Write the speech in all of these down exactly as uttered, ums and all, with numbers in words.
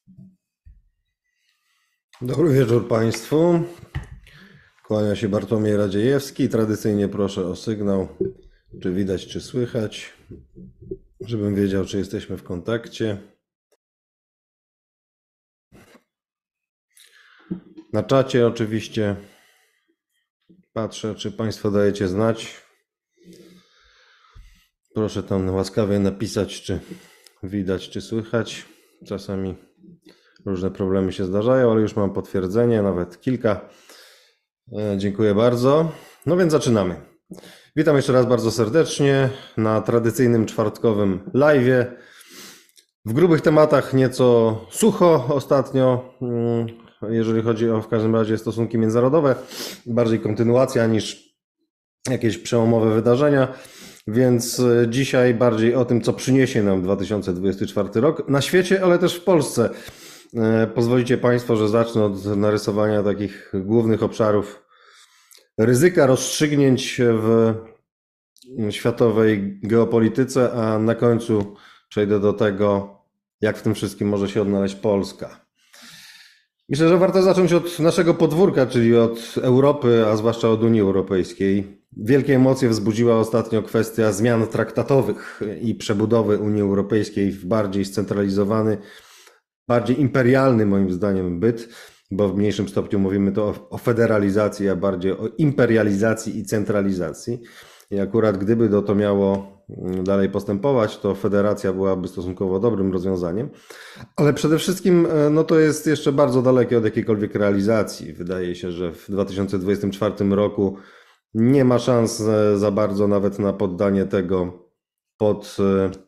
Dobry wieczór Państwu. Kłania się Bartłomiej Radziejewski. Tradycyjnie proszę o sygnał, czy widać, czy słychać, żebym wiedział, czy jesteśmy w kontakcie. Na czacie oczywiście patrzę, czy Państwo dajecie znać. Proszę tam łaskawie napisać, czy widać, czy słychać. Czasami różne problemy się zdarzają, ale już mam potwierdzenie, nawet kilka. Dziękuję bardzo. No więc zaczynamy. Witam jeszcze raz bardzo serdecznie na tradycyjnym czwartkowym live'ie. W grubych tematach nieco sucho ostatnio, jeżeli chodzi o w każdym razie stosunki międzynarodowe. Bardziej kontynuacja niż jakieś przełomowe wydarzenia. Więc dzisiaj bardziej o tym, co przyniesie nam dwa tysiące dwudziesty czwarty rok na świecie, ale też w Polsce. Pozwolicie Państwo, że zacznę od narysowania takich głównych obszarów ryzyka, rozstrzygnięć w światowej geopolityce, a na końcu przejdę do tego, jak w tym wszystkim może się odnaleźć Polska. Myślę, że warto zacząć od naszego podwórka, czyli od Europy, a zwłaszcza od Unii Europejskiej. Wielkie emocje wzbudziła ostatnio kwestia zmian traktatowych i przebudowy Unii Europejskiej w bardziej scentralizowany, bardziej imperialny moim zdaniem byt, bo w mniejszym stopniu mówimy to o, o federalizacji, a bardziej o imperializacji i centralizacji. I akurat gdyby to, to miało dalej postępować, to federacja byłaby stosunkowo dobrym rozwiązaniem. Ale przede wszystkim no to jest jeszcze bardzo dalekie od jakiejkolwiek realizacji. Wydaje się, że w dwa tysiące dwudziestym czwartym roku nie ma szans za bardzo nawet na poddanie tego pod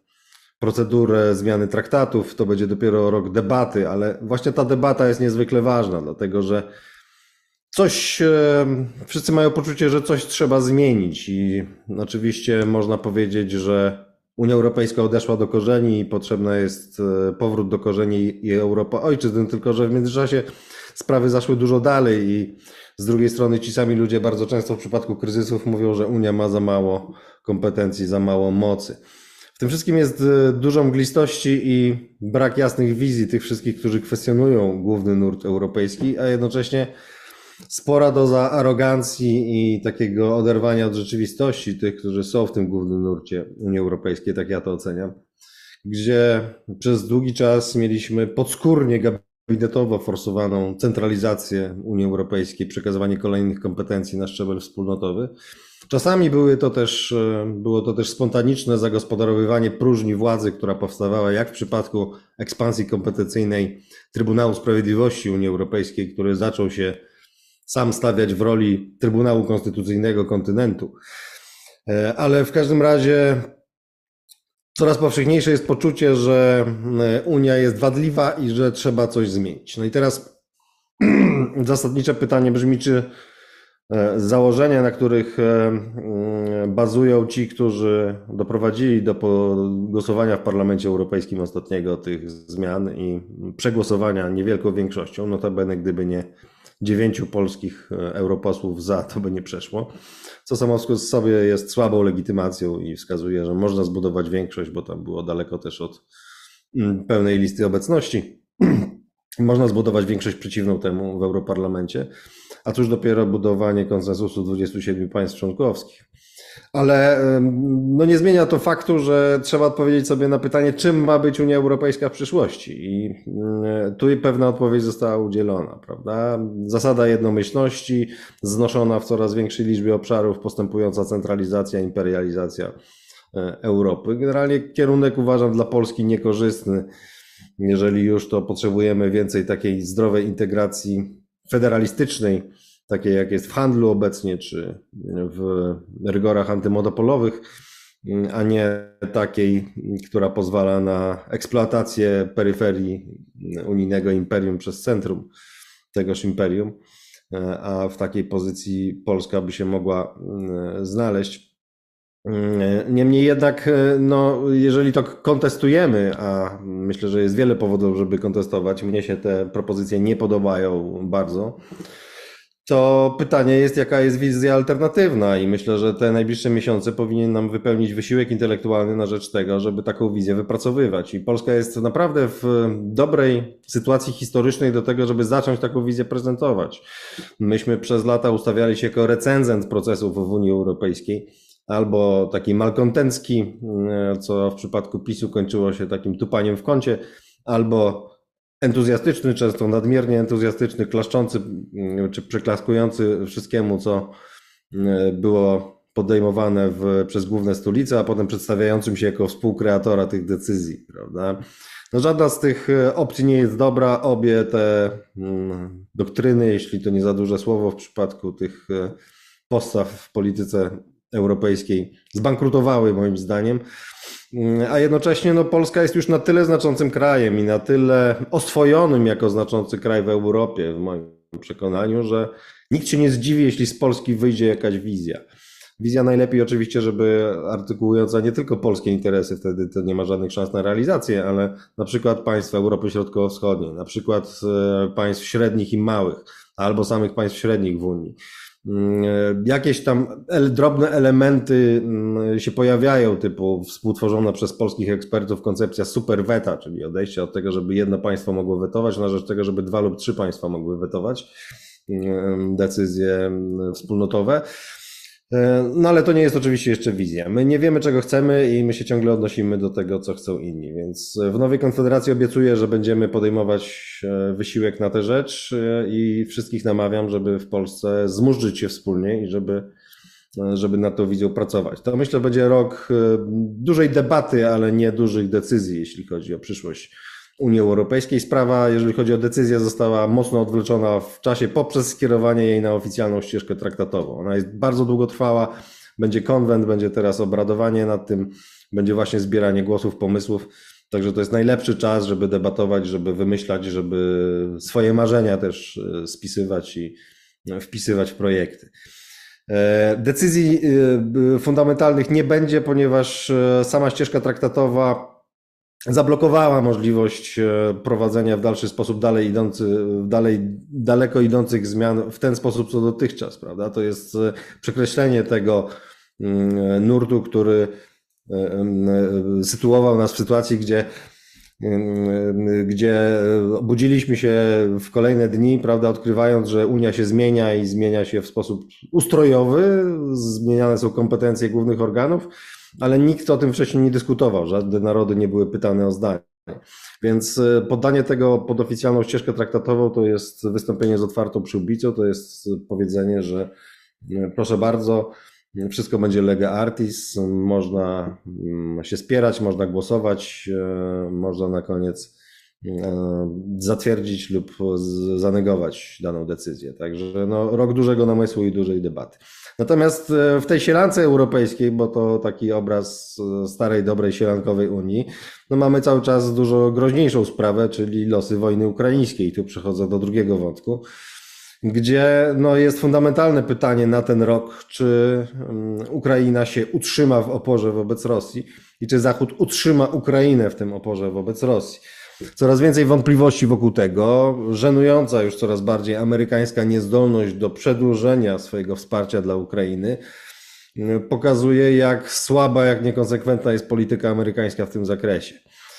procedurę zmiany traktatów. To będzie dopiero rok debaty, ale właśnie ta debata jest niezwykle ważna, dlatego że coś, wszyscy mają poczucie, że coś trzeba zmienić i oczywiście można powiedzieć, że Unia Europejska odeszła do korzeni i potrzebny jest powrót do korzeni i Europa ojczyzn, tylko że w międzyczasie sprawy zaszły dużo dalej i z drugiej strony ci sami ludzie bardzo często w przypadku kryzysów mówią, że Unia ma za mało kompetencji, za mało mocy. W tym wszystkim jest dużo mglistości i brak jasnych wizji tych wszystkich, którzy kwestionują główny nurt europejski, a jednocześnie spora doza arogancji i takiego oderwania od rzeczywistości tych, którzy są w tym głównym nurcie Unii Europejskiej, tak ja to oceniam, gdzie przez długi czas mieliśmy podskórnie gabinetowo forsowaną centralizację Unii Europejskiej, przekazywanie kolejnych kompetencji na szczebel wspólnotowy. Czasami były to też, było to też spontaniczne zagospodarowywanie próżni władzy, która powstawała jak w przypadku ekspansji kompetencyjnej Trybunału Sprawiedliwości Unii Europejskiej, który zaczął się sam stawiać w roli Trybunału Konstytucyjnego kontynentu. Ale w każdym razie coraz powszechniejsze jest poczucie, że Unia jest wadliwa i że trzeba coś zmienić. No i teraz zasadnicze pytanie brzmi, czy założenia, na których bazują ci, którzy doprowadzili do głosowania w Parlamencie Europejskim ostatniego tych zmian i przegłosowania niewielką większością, notabene gdyby nie dziewięciu polskich europosłów za, to by nie przeszło, co samo w sobie jest słabą legitymacją i wskazuje, że można zbudować większość, bo tam było daleko też od pełnej listy obecności. Można zbudować większość przeciwną temu w Europarlamencie, a cóż dopiero budowanie konsensusu dwudziestu siedmiu państw członkowskich. Ale no nie zmienia to faktu, że trzeba odpowiedzieć sobie na pytanie, czym ma być Unia Europejska w przyszłości. I tu pewna odpowiedź została udzielona, prawda? Zasada jednomyślności, znoszona w coraz większej liczbie obszarów, postępująca centralizacja, imperializacja Europy. Generalnie kierunek uważam dla Polski niekorzystny. Jeżeli już, to potrzebujemy więcej takiej zdrowej integracji federalistycznej, takiej jak jest w handlu obecnie, czy w rygorach antymodopolowych, a nie takiej, która pozwala na eksploatację peryferii unijnego imperium przez centrum tegoż imperium, a w takiej pozycji Polska by się mogła znaleźć. Niemniej jednak, no, jeżeli to kontestujemy, a myślę, że jest wiele powodów, żeby kontestować, mnie się te propozycje nie podobają bardzo, to pytanie jest, jaka jest wizja alternatywna i myślę, że te najbliższe miesiące powinien nam wypełnić wysiłek intelektualny na rzecz tego, żeby taką wizję wypracowywać. I Polska jest naprawdę w dobrej sytuacji historycznej do tego, żeby zacząć taką wizję prezentować. Myśmy przez lata ustawiali się jako recenzent procesów w Unii Europejskiej, albo taki malkontencki, co w przypadku PiSu kończyło się takim tupaniem w kącie, albo entuzjastyczny, często nadmiernie entuzjastyczny, klaszczący czy przyklaskujący wszystkiemu, co było podejmowane w, przez główne stolice, a potem przedstawiającym się jako współkreatora tych decyzji, prawda? No żadna z tych opcji nie jest dobra, obie te mm, doktryny, jeśli to nie za duże słowo w przypadku tych postaw w polityce europejskiej, zbankrutowały moim zdaniem. A jednocześnie no, Polska jest już na tyle znaczącym krajem i na tyle oswojonym jako znaczący kraj w Europie, w moim przekonaniu, że nikt się nie zdziwi, jeśli z Polski wyjdzie jakaś wizja. Wizja najlepiej oczywiście, żeby artykułująca nie tylko polskie interesy, wtedy to nie ma żadnych szans na realizację, ale na przykład państw Europy Środkowo-Wschodniej, na przykład państw średnich i małych, albo samych państw średnich w Unii. Jakieś tam drobne elementy się pojawiają, typu współtworzona przez polskich ekspertów koncepcja super weta, czyli odejście od tego, żeby jedno państwo mogło wetować, na rzecz tego, żeby dwa lub trzy państwa mogły wetować decyzje wspólnotowe. No ale to nie jest oczywiście jeszcze wizja. My nie wiemy, czego chcemy i my się ciągle odnosimy do tego, co chcą inni. Więc w Nowej Konfederacji obiecuję, że będziemy podejmować wysiłek na tę rzecz i wszystkich namawiam, żeby w Polsce zmurzyć się wspólnie i żeby, żeby nad tą wizją pracować. To myślę, będzie rok dużej debaty, ale nie dużych decyzji, jeśli chodzi o przyszłość Unii Europejskiej. Sprawa, jeżeli chodzi o decyzję, została mocno odwleczona w czasie poprzez skierowanie jej na oficjalną ścieżkę traktatową. Ona jest bardzo długotrwała, będzie konwent, będzie teraz obradowanie nad tym, będzie właśnie zbieranie głosów, pomysłów. Także to jest najlepszy czas, żeby debatować, żeby wymyślać, żeby swoje marzenia też spisywać i wpisywać w projekty. Decyzji fundamentalnych nie będzie, ponieważ sama ścieżka traktatowa zablokowała możliwość prowadzenia w dalszy sposób dalej idący, dalej daleko idących zmian w ten sposób, co dotychczas, prawda? To jest przekreślenie tego nurtu, który sytuował nas w sytuacji, gdzie, gdzie obudziliśmy się w kolejne dni, prawda, odkrywając, że Unia się zmienia i zmienia się w sposób ustrojowy, zmieniane są kompetencje głównych organów, ale nikt o tym wcześniej nie dyskutował, żadne narody nie były pytane o zdanie. Więc poddanie tego pod oficjalną ścieżkę traktatową to jest wystąpienie z otwartą przyłbicą, to jest powiedzenie, że proszę bardzo, wszystko będzie lege artis, można się spierać, można głosować, można na koniec zatwierdzić lub zanegować daną decyzję. Także no, rok dużego namysłu i dużej debaty. Natomiast w tej sielance europejskiej, bo to taki obraz starej, dobrej sielankowej Unii, no mamy cały czas dużo groźniejszą sprawę, czyli losy wojny ukraińskiej. Tu przechodzę do drugiego wątku, gdzie no jest fundamentalne pytanie na ten rok, czy Ukraina się utrzyma w oporze wobec Rosji i czy Zachód utrzyma Ukrainę w tym oporze wobec Rosji. Coraz więcej wątpliwości wokół tego, żenująca już coraz bardziej amerykańska niezdolność do przedłużenia swojego wsparcia dla Ukrainy pokazuje, jak słaba, jak niekonsekwentna jest polityka amerykańska w tym zakresie.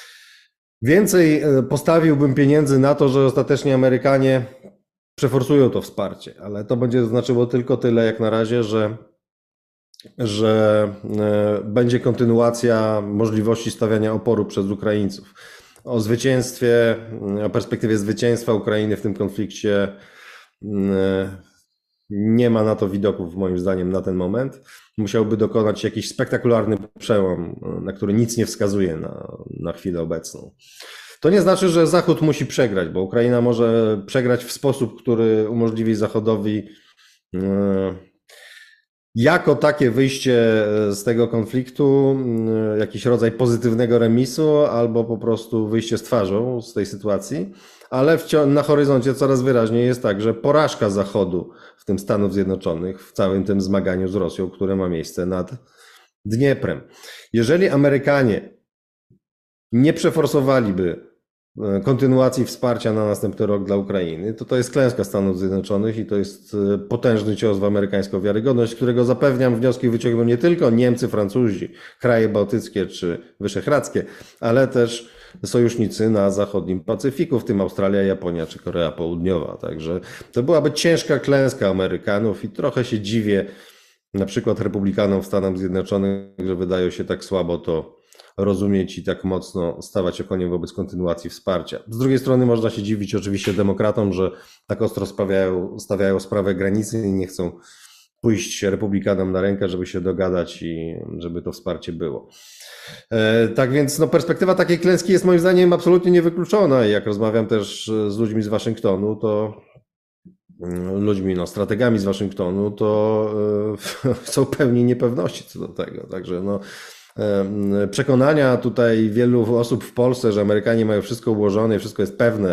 Więcej postawiłbym pieniędzy na to, że ostatecznie Amerykanie przeforsują to wsparcie, ale to będzie znaczyło tylko tyle jak na razie, że, że będzie kontynuacja możliwości stawiania oporu przez Ukraińców. O zwycięstwie, o perspektywie zwycięstwa Ukrainy w tym konflikcie nie ma na to widoków, moim zdaniem, na ten moment. Musiałby dokonać się jakiś spektakularny przełom, na który nic nie wskazuje na, na chwilę obecną. To nie znaczy, że Zachód musi przegrać, bo Ukraina może przegrać w sposób, który umożliwi Zachodowi jako takie wyjście z tego konfliktu, jakiś rodzaj pozytywnego remisu, albo po prostu wyjście z twarzą z tej sytuacji, ale na horyzoncie coraz wyraźniej jest tak, że porażka Zachodu, w tym Stanów Zjednoczonych, w całym tym zmaganiu z Rosją, które ma miejsce nad Dnieprem. Jeżeli Amerykanie nie przeforsowaliby kontynuacji wsparcia na następny rok dla Ukrainy, to to jest klęska Stanów Zjednoczonych i to jest potężny cios w amerykańską wiarygodność, którego zapewniam wnioski wyciągną nie tylko Niemcy, Francuzi, kraje bałtyckie czy wyszehradzkie, ale też sojusznicy na zachodnim Pacyfiku, w tym Australia, Japonia czy Korea Południowa. Także to byłaby ciężka klęska Amerykanów i trochę się dziwię na przykład republikanom w Stanach Zjednoczonych, że wydają się tak słabo to rozumieć i tak mocno stawać okoniem wobec kontynuacji wsparcia. Z drugiej strony można się dziwić oczywiście demokratom, że tak ostro stawiają, stawiają sprawę granicy i nie chcą pójść republikanom na rękę, żeby się dogadać i żeby to wsparcie było. Tak więc no, perspektywa takiej klęski jest moim zdaniem absolutnie niewykluczona i jak rozmawiam też z ludźmi z Waszyngtonu, to ludźmi, no, strategami z Waszyngtonu, to są pełni niepewności co do tego. Także no, przekonania tutaj wielu osób w Polsce, że Amerykanie mają wszystko ułożone i wszystko jest pewne,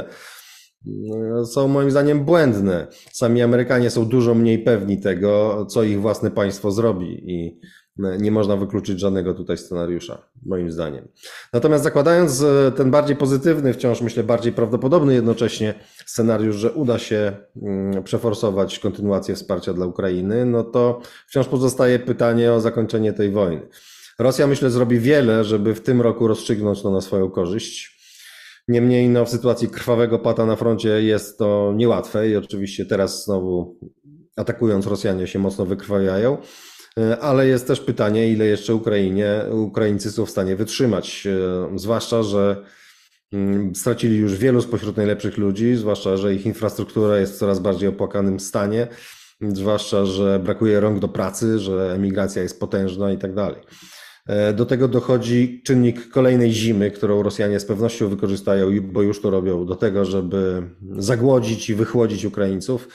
są moim zdaniem błędne. Sami Amerykanie są dużo mniej pewni tego, co ich własne państwo zrobi i nie można wykluczyć żadnego tutaj scenariusza, moim zdaniem. Natomiast zakładając ten bardziej pozytywny, wciąż myślę bardziej prawdopodobny jednocześnie scenariusz, że uda się przeforsować kontynuację wsparcia dla Ukrainy, no to wciąż pozostaje pytanie o zakończenie tej wojny. Rosja, myślę, zrobi wiele, żeby w tym roku rozstrzygnąć to na swoją korzyść. Niemniej no, w sytuacji krwawego pata na froncie jest to niełatwe i oczywiście teraz znowu atakując Rosjanie się mocno wykrwawiają, ale jest też pytanie, ile jeszcze Ukrainie, Ukraińcy są w stanie wytrzymać, zwłaszcza, że stracili już wielu spośród najlepszych ludzi, zwłaszcza, że ich infrastruktura jest w coraz bardziej opłakanym stanie, zwłaszcza, że brakuje rąk do pracy, że emigracja jest potężna i tak dalej. Do tego dochodzi czynnik kolejnej zimy, którą Rosjanie z pewnością wykorzystają, bo już to robią, do tego, żeby zagłodzić i wychłodzić Ukraińców,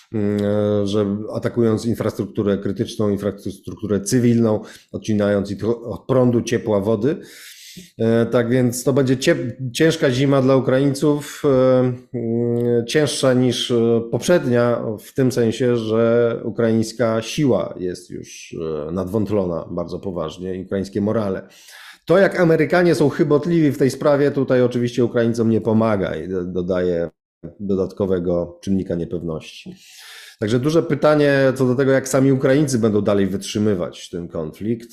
że atakując infrastrukturę krytyczną, infrastrukturę cywilną, odcinając ich od prądu, ciepła, wody. Tak więc to będzie ciężka zima dla Ukraińców, cięższa niż poprzednia, w tym sensie, że ukraińska siła jest już nadwątlona bardzo poważnie i ukraińskie morale. To, jak Amerykanie są chybotliwi w tej sprawie, tutaj oczywiście Ukraińcom nie pomaga i dodaje dodatkowego czynnika niepewności. Także duże pytanie co do tego, jak sami Ukraińcy będą dalej wytrzymywać ten konflikt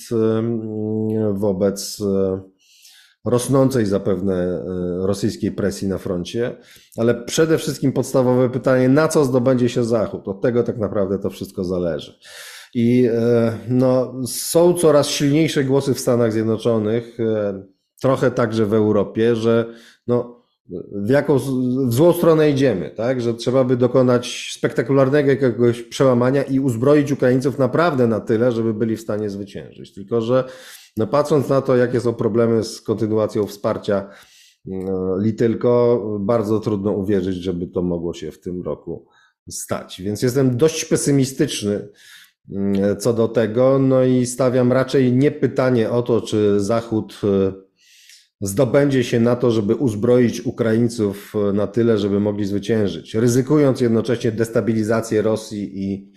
wobec rosnącej zapewne rosyjskiej presji na froncie, ale przede wszystkim podstawowe pytanie, na co zdobędzie się Zachód? Od tego tak naprawdę to wszystko zależy. I no, są coraz silniejsze głosy w Stanach Zjednoczonych, trochę także w Europie, że no, w jaką w złą stronę idziemy, tak? Że trzeba by dokonać spektakularnego jakiegoś przełamania i uzbroić Ukraińców naprawdę na tyle, żeby byli w stanie zwyciężyć. Tylko że no patrząc na to, jakie są problemy z kontynuacją wsparcia li tylko, bardzo trudno uwierzyć, żeby to mogło się w tym roku stać. Więc jestem dość pesymistyczny co do tego, no i stawiam raczej nie pytanie o to, czy Zachód zdobędzie się na to, żeby uzbroić Ukraińców na tyle, żeby mogli zwyciężyć, ryzykując jednocześnie destabilizację Rosji i,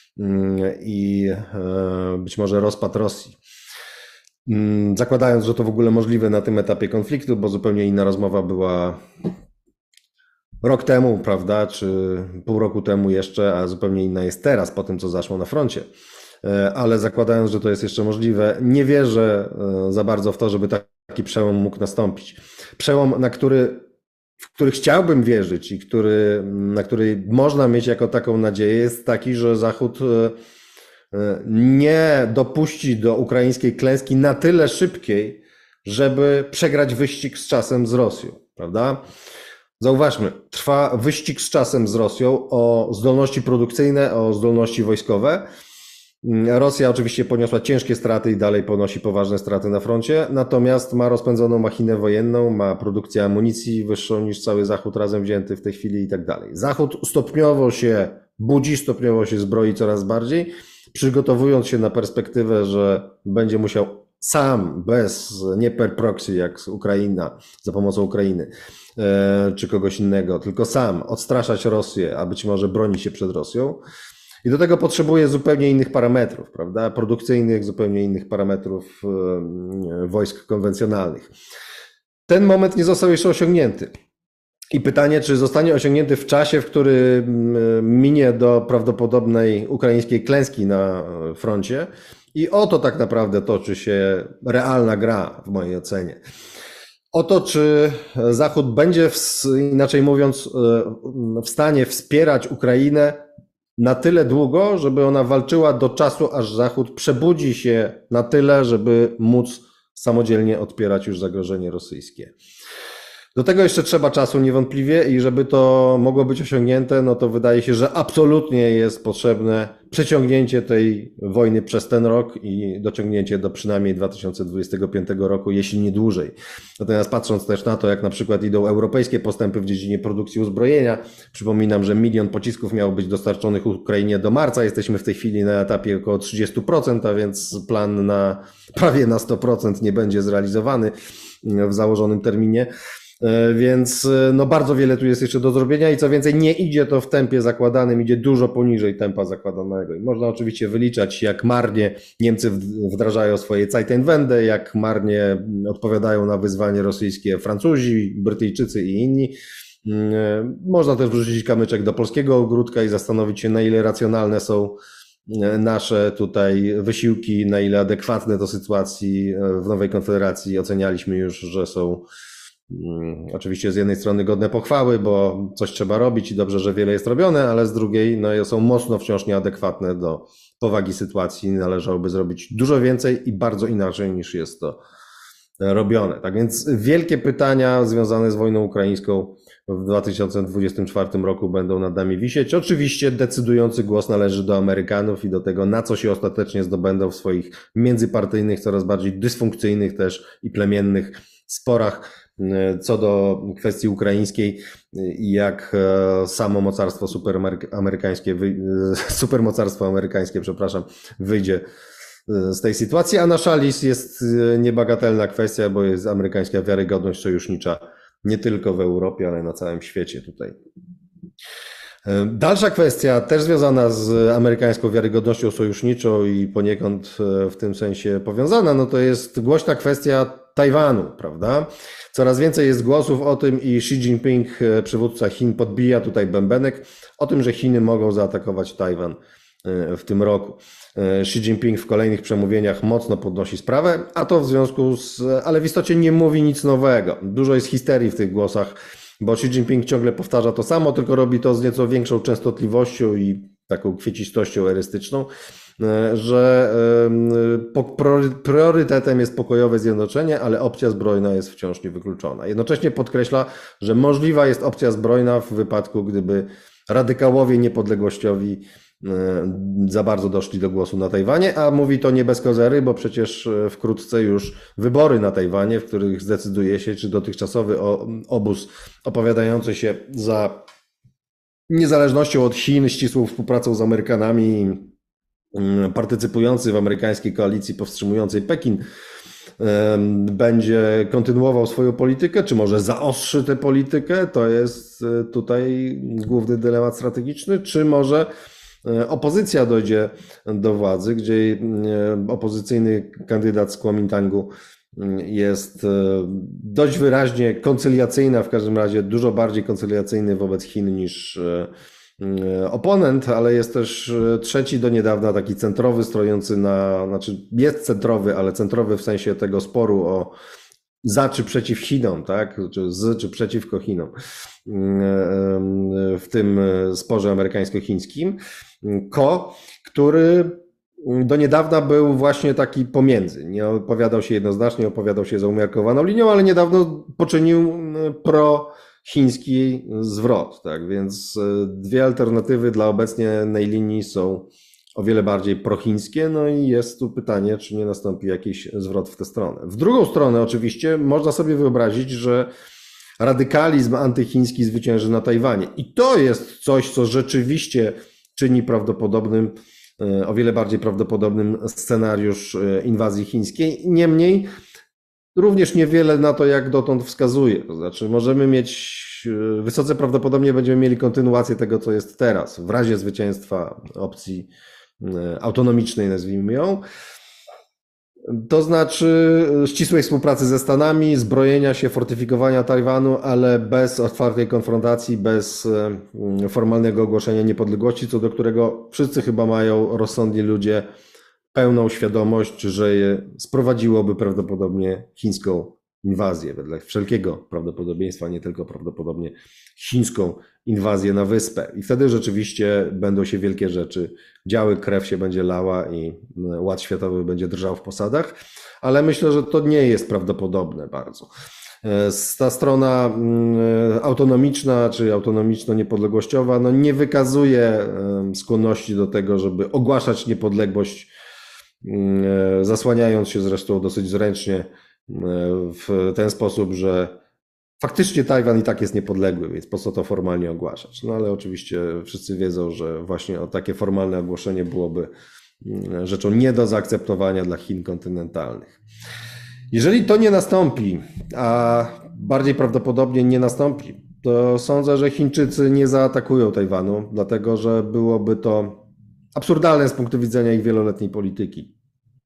i być może rozpad Rosji. Zakładając, że to w ogóle możliwe na tym etapie konfliktu, bo zupełnie inna rozmowa była rok temu, prawda, czy pół roku temu jeszcze, a zupełnie inna jest teraz po tym, co zaszło na froncie. Ale zakładając, że to jest jeszcze możliwe, nie wierzę za bardzo w to, żeby taki przełom mógł nastąpić. Przełom, na który, w który chciałbym wierzyć i który, na który można mieć jako taką nadzieję, jest taki, że Zachód nie dopuści do ukraińskiej klęski na tyle szybkiej, żeby przegrać wyścig z czasem z Rosją, prawda? Zauważmy, trwa wyścig z czasem z Rosją o zdolności produkcyjne, o zdolności wojskowe. Rosja oczywiście poniosła ciężkie straty i dalej ponosi poważne straty na froncie, natomiast ma rozpędzoną machinę wojenną, ma produkcję amunicji wyższą niż cały Zachód razem wzięty w tej chwili i tak dalej. Zachód stopniowo się budzi, stopniowo się zbroi coraz bardziej, przygotowując się na perspektywę, że będzie musiał sam, bez, nie per proxy jak Ukraina, za pomocą Ukrainy czy kogoś innego, tylko sam odstraszać Rosję, a być może bronić się przed Rosją. I do tego potrzebuje zupełnie innych parametrów, prawda? Produkcyjnych, zupełnie innych parametrów wojsk konwencjonalnych. Ten moment nie został jeszcze osiągnięty. I pytanie, czy zostanie osiągnięty w czasie, w którym minie do prawdopodobnej ukraińskiej klęski na froncie. I o to tak naprawdę toczy się realna gra, w mojej ocenie. O to, czy Zachód będzie, w, inaczej mówiąc, w stanie wspierać Ukrainę na tyle długo, żeby ona walczyła do czasu, aż Zachód przebudzi się na tyle, żeby móc samodzielnie odpierać już zagrożenie rosyjskie. Do tego jeszcze trzeba czasu niewątpliwie i żeby to mogło być osiągnięte, no to wydaje się, że absolutnie jest potrzebne przeciągnięcie tej wojny przez ten rok i dociągnięcie do przynajmniej dwa tysiące dwudziestego piątego roku, jeśli nie dłużej. Natomiast patrząc też na to, jak na przykład idą europejskie postępy w dziedzinie produkcji uzbrojenia, przypominam, że milion pocisków miało być dostarczonych Ukrainie do marca, jesteśmy w tej chwili na etapie około trzydzieści procent, a więc plan na prawie na sto procent nie będzie zrealizowany w założonym terminie. Więc no bardzo wiele tu jest jeszcze do zrobienia i co więcej, nie idzie to w tempie zakładanym, idzie dużo poniżej tempa zakładanego. I można oczywiście wyliczać, jak marnie Niemcy wdrażają swoje Zeitenwende, jak marnie odpowiadają na wyzwanie rosyjskie Francuzi, Brytyjczycy i inni. Można też wrzucić kamyczek do polskiego ogródka i zastanowić się, na ile racjonalne są nasze tutaj wysiłki, na ile adekwatne do sytuacji w Nowej Konfederacji. Ocenialiśmy już, że są oczywiście z jednej strony godne pochwały, bo coś trzeba robić i dobrze, że wiele jest robione, ale z drugiej no, są mocno wciąż nieadekwatne do powagi sytuacji. Należałoby zrobić dużo więcej i bardzo inaczej niż jest to robione. Tak więc wielkie pytania związane z wojną ukraińską w dwa tysiące dwudziestym czwartym roku będą nad nami wisieć. Oczywiście decydujący głos należy do Amerykanów i do tego, na co się ostatecznie zdobędą w swoich międzypartyjnych, coraz bardziej dysfunkcyjnych też i plemiennych sporach co do kwestii ukraińskiej i jak samo mocarstwo superamerykańskie, supermocarstwo amerykańskie, przepraszam, wyjdzie z tej sytuacji, a na szali jest niebagatelna kwestia, bo jest amerykańska wiarygodność sojusznicza nie tylko w Europie, ale na całym świecie tutaj. Dalsza kwestia, też związana z amerykańską wiarygodnością sojuszniczą i poniekąd w tym sensie powiązana, no to jest głośna kwestia Tajwanu, prawda? Coraz więcej jest głosów o tym i Xi Jinping, przywódca Chin, podbija tutaj bębenek o tym, że Chiny mogą zaatakować Tajwan w tym roku. Xi Jinping w kolejnych przemówieniach mocno podnosi sprawę, a to w związku z, ale w istocie nie mówi nic nowego. Dużo jest histerii w tych głosach, bo Xi Jinping ciągle powtarza to samo, tylko robi to z nieco większą częstotliwością i taką kwiecistością erystyczną, że priorytetem jest pokojowe zjednoczenie, ale opcja zbrojna jest wciąż niewykluczona. Jednocześnie podkreśla, że możliwa jest opcja zbrojna w wypadku, gdyby radykałowie niepodległościowi za bardzo doszli do głosu na Tajwanie, a mówi to nie bez kozery, bo przecież wkrótce już wybory na Tajwanie, w których zdecyduje się, czy dotychczasowy obóz opowiadający się za niezależnością od Chin, ścisłą współpracą z Amerykanami, partycypujący w amerykańskiej koalicji powstrzymującej Pekin, będzie kontynuował swoją politykę, czy może zaostrzy tę politykę, to jest tutaj główny dylemat strategiczny, czy może opozycja dojdzie do władzy, gdzie opozycyjny kandydat z Kuomintangu jest dość wyraźnie koncyliacyjna, w każdym razie dużo bardziej koncyliacyjny wobec Chin niż oponent, ale jest też trzeci do niedawna taki centrowy, stojący na, znaczy jest centrowy, ale centrowy w sensie tego sporu o za czy przeciw Chinom, tak? Czy z czy przeciwko Chinom w tym sporze amerykańsko-chińskim. Ko, który do niedawna był właśnie taki pomiędzy. Nie opowiadał się jednoznacznie, opowiadał się za umiarkowaną linią, ale niedawno poczynił pro-chiński zwrot. Tak? Więc dwie alternatywy dla obecnej linii są o wiele bardziej prochińskie, no i jest tu pytanie, czy nie nastąpi jakiś zwrot w tę stronę. W drugą stronę oczywiście można sobie wyobrazić, że radykalizm antychiński zwycięży na Tajwanie. I to jest coś, co rzeczywiście czyni prawdopodobnym, o wiele bardziej prawdopodobnym scenariusz inwazji chińskiej. Niemniej również niewiele na to jak dotąd wskazuje. To znaczy możemy mieć, wysoce prawdopodobnie będziemy mieli kontynuację tego, co jest teraz, w razie zwycięstwa opcji autonomicznej, nazwijmy ją. To znaczy ścisłej współpracy ze Stanami, zbrojenia się, fortyfikowania Tajwanu, ale bez otwartej konfrontacji, bez formalnego ogłoszenia niepodległości, co do którego wszyscy chyba mają, rozsądni ludzie, pełną świadomość, że je sprowadziłoby prawdopodobnie chińską inwazję, wedle wszelkiego prawdopodobieństwa, nie tylko prawdopodobnie chińską inwazję na wyspę. I wtedy rzeczywiście będą się wielkie rzeczy działy, krew się będzie lała i ład światowy będzie drżał w posadach, ale myślę, że to nie jest prawdopodobne bardzo. Ta strona autonomiczna czy autonomiczno-niepodległościowa no nie wykazuje skłonności do tego, żeby ogłaszać niepodległość, zasłaniając się zresztą dosyć zręcznie w ten sposób, że faktycznie Tajwan i tak jest niepodległy, więc po co to formalnie ogłaszać? No ale oczywiście wszyscy wiedzą, że właśnie o takie formalne ogłoszenie byłoby rzeczą nie do zaakceptowania dla Chin kontynentalnych. Jeżeli to nie nastąpi, a bardziej prawdopodobnie nie nastąpi, to sądzę, że Chińczycy nie zaatakują Tajwanu, dlatego że byłoby to absurdalne z punktu widzenia ich wieloletniej polityki.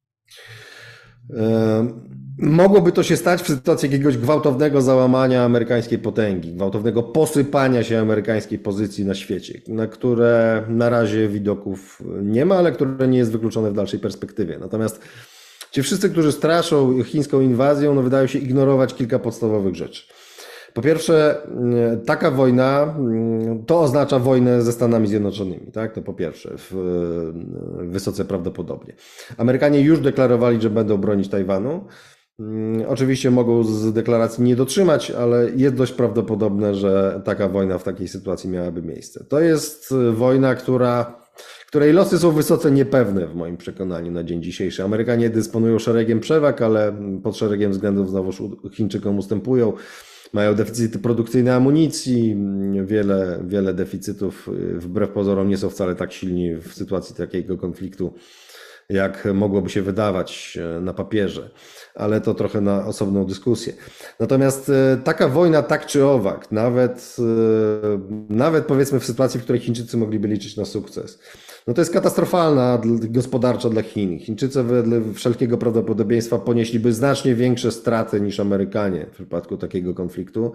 Mogłoby to się stać w sytuacji jakiegoś gwałtownego załamania amerykańskiej potęgi, gwałtownego posypania się amerykańskiej pozycji na świecie, na które na razie widoków nie ma, ale które nie jest wykluczone w dalszej perspektywie. Natomiast ci wszyscy, którzy straszą chińską inwazją, no wydają się ignorować kilka podstawowych rzeczy. Po pierwsze, taka wojna to oznacza wojnę ze Stanami Zjednoczonymi, tak? To po pierwsze, w, wysoce prawdopodobnie. Amerykanie już deklarowali, że będą bronić Tajwanu. Oczywiście mogą z deklaracji nie dotrzymać, ale jest dość prawdopodobne, że taka wojna w takiej sytuacji miałaby miejsce. To jest wojna, która, której losy są wysoce niepewne w moim przekonaniu na dzień dzisiejszy. Amerykanie dysponują szeregiem przewag, ale pod szeregiem względów znowu Chińczykom ustępują. Mają deficyty produkcyjne amunicji, wiele, wiele deficytów wbrew pozorom nie są wcale tak silni w sytuacji takiego konfliktu, jak mogłoby się wydawać na papierze, ale to trochę na osobną dyskusję. Natomiast taka wojna tak czy owak, nawet, nawet powiedzmy w sytuacji, w której Chińczycy mogliby liczyć na sukces, no to jest katastrofalna gospodarczo dla Chin. Chińczycy wedle wszelkiego prawdopodobieństwa ponieśliby znacznie większe straty niż Amerykanie w przypadku takiego konfliktu.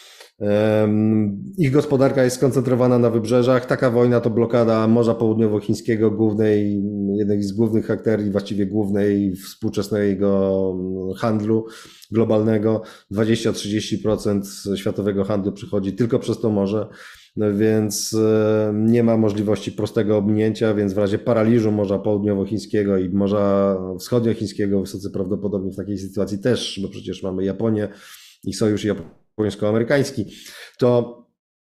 Ich gospodarka jest skoncentrowana na wybrzeżach. Taka wojna to blokada Morza Południowochińskiego, głównej, jednej z głównych arterii, właściwie głównej współczesnego handlu globalnego. dwadzieścia do trzydziestu procent światowego handlu przychodzi tylko przez to morze, więc nie ma możliwości prostego ominięcia, więc w razie paraliżu Morza Południowochińskiego i Morza Wschodniochińskiego wysoce prawdopodobnie w takiej sytuacji też, bo przecież mamy Japonię i sojusz japońsko-amerykański, to,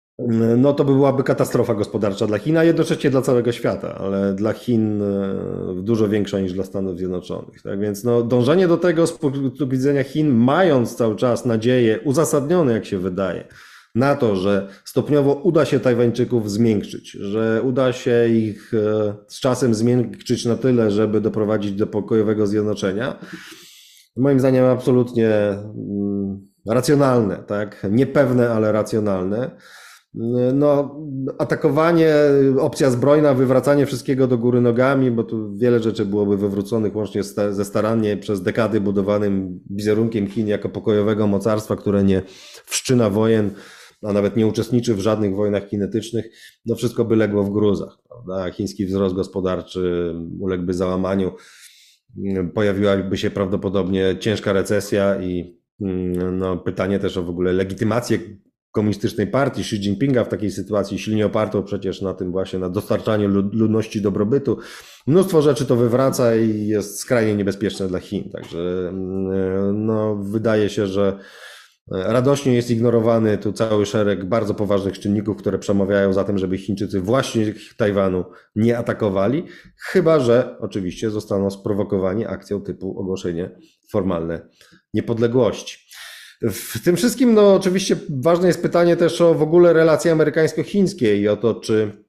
no to by byłaby katastrofa gospodarcza dla Chin, a jednocześnie dla całego świata, ale dla Chin dużo większa niż dla Stanów Zjednoczonych. Tak więc no, dążenie do tego z punktu widzenia Chin, mając cały czas nadzieję, uzasadnione jak się wydaje, na to, że stopniowo uda się Tajwańczyków zmiękczyć, że uda się ich z czasem zmiękczyć na tyle, żeby doprowadzić do pokojowego zjednoczenia, moim zdaniem absolutnie racjonalne, tak? Niepewne, ale racjonalne. No, atakowanie, opcja zbrojna, wywracanie wszystkiego do góry nogami, bo tu wiele rzeczy byłoby wywróconych łącznie ze starannie przez dekady budowanym wizerunkiem Chin jako pokojowego mocarstwa, które nie wszczyna wojen, a nawet nie uczestniczy w żadnych wojnach kinetycznych, no wszystko by legło w gruzach, prawda? Chiński wzrost gospodarczy uległby załamaniu, pojawiłaby się prawdopodobnie ciężka recesja i no, pytanie też o w ogóle legitymację komunistycznej partii Xi Jinpinga w takiej sytuacji, silnie opartą przecież na tym właśnie, na dostarczaniu ludności dobrobytu. Mnóstwo rzeczy to wywraca i jest skrajnie niebezpieczne dla Chin. Także no, wydaje się, że radośnie jest ignorowany tu cały szereg bardzo poważnych czynników, które przemawiają za tym, żeby Chińczycy właśnie Tajwanu nie atakowali, chyba że oczywiście zostaną sprowokowani akcją typu ogłoszenie formalne niepodległości. W tym wszystkim no oczywiście ważne jest pytanie też o w ogóle relacje amerykańsko-chińskie i o to, czy,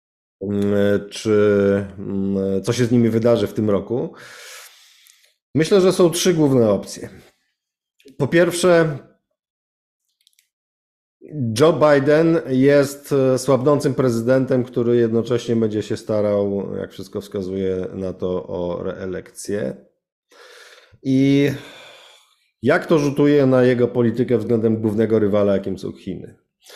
czy co się z nimi wydarzy w tym roku. Myślę, że są trzy główne opcje. Po pierwsze, Joe Biden jest słabnącym prezydentem, który jednocześnie będzie się starał, jak wszystko wskazuje na to, o reelekcję. I jak to rzutuje na jego politykę względem głównego rywala, jakim są Chiny?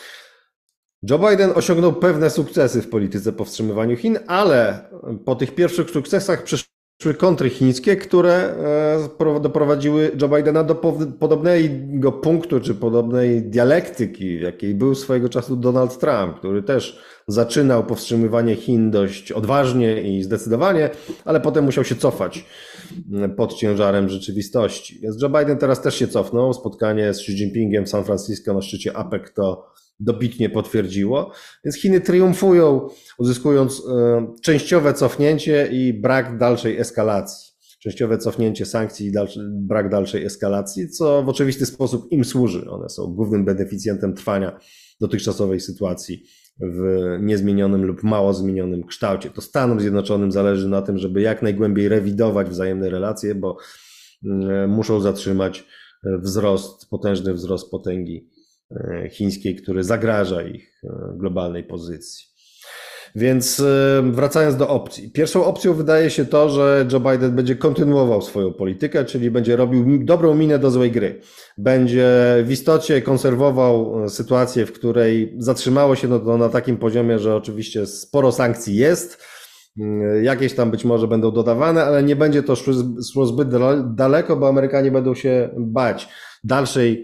Joe Biden osiągnął pewne sukcesy w polityce powstrzymywaniu Chin, ale po tych pierwszych sukcesach przyszły kontry chińskie, które doprowadziły Joe Bidena do podobnego punktu, czy podobnej dialektyki, jakiej był swojego czasu Donald Trump, który też zaczynał powstrzymywanie Chin dość odważnie i zdecydowanie, ale potem musiał się cofać pod ciężarem rzeczywistości. Więc Joe Biden teraz też się cofnął. Spotkanie z Xi Jinpingiem w San Francisco na szczycie APEC to dobitnie potwierdziło. Więc Chiny triumfują, uzyskując częściowe cofnięcie i brak dalszej eskalacji. Częściowe cofnięcie sankcji i dalszy, brak dalszej eskalacji, co w oczywisty sposób im służy. One są głównym beneficjentem trwania dotychczasowej sytuacji w niezmienionym lub mało zmienionym kształcie. To Stanom Zjednoczonym zależy na tym, żeby jak najgłębiej rewidować wzajemne relacje, bo muszą zatrzymać wzrost, potężny wzrost potęgi chińskiej, który zagraża ich globalnej pozycji. Więc wracając do opcji. Pierwszą opcją wydaje się to, że Joe Biden będzie kontynuował swoją politykę, czyli będzie robił dobrą minę do złej gry. Będzie w istocie konserwował sytuację, w której zatrzymało się to na takim poziomie, że oczywiście sporo sankcji jest, jakieś tam być może będą dodawane, ale nie będzie to szło zbyt daleko, bo Amerykanie będą się bać dalszej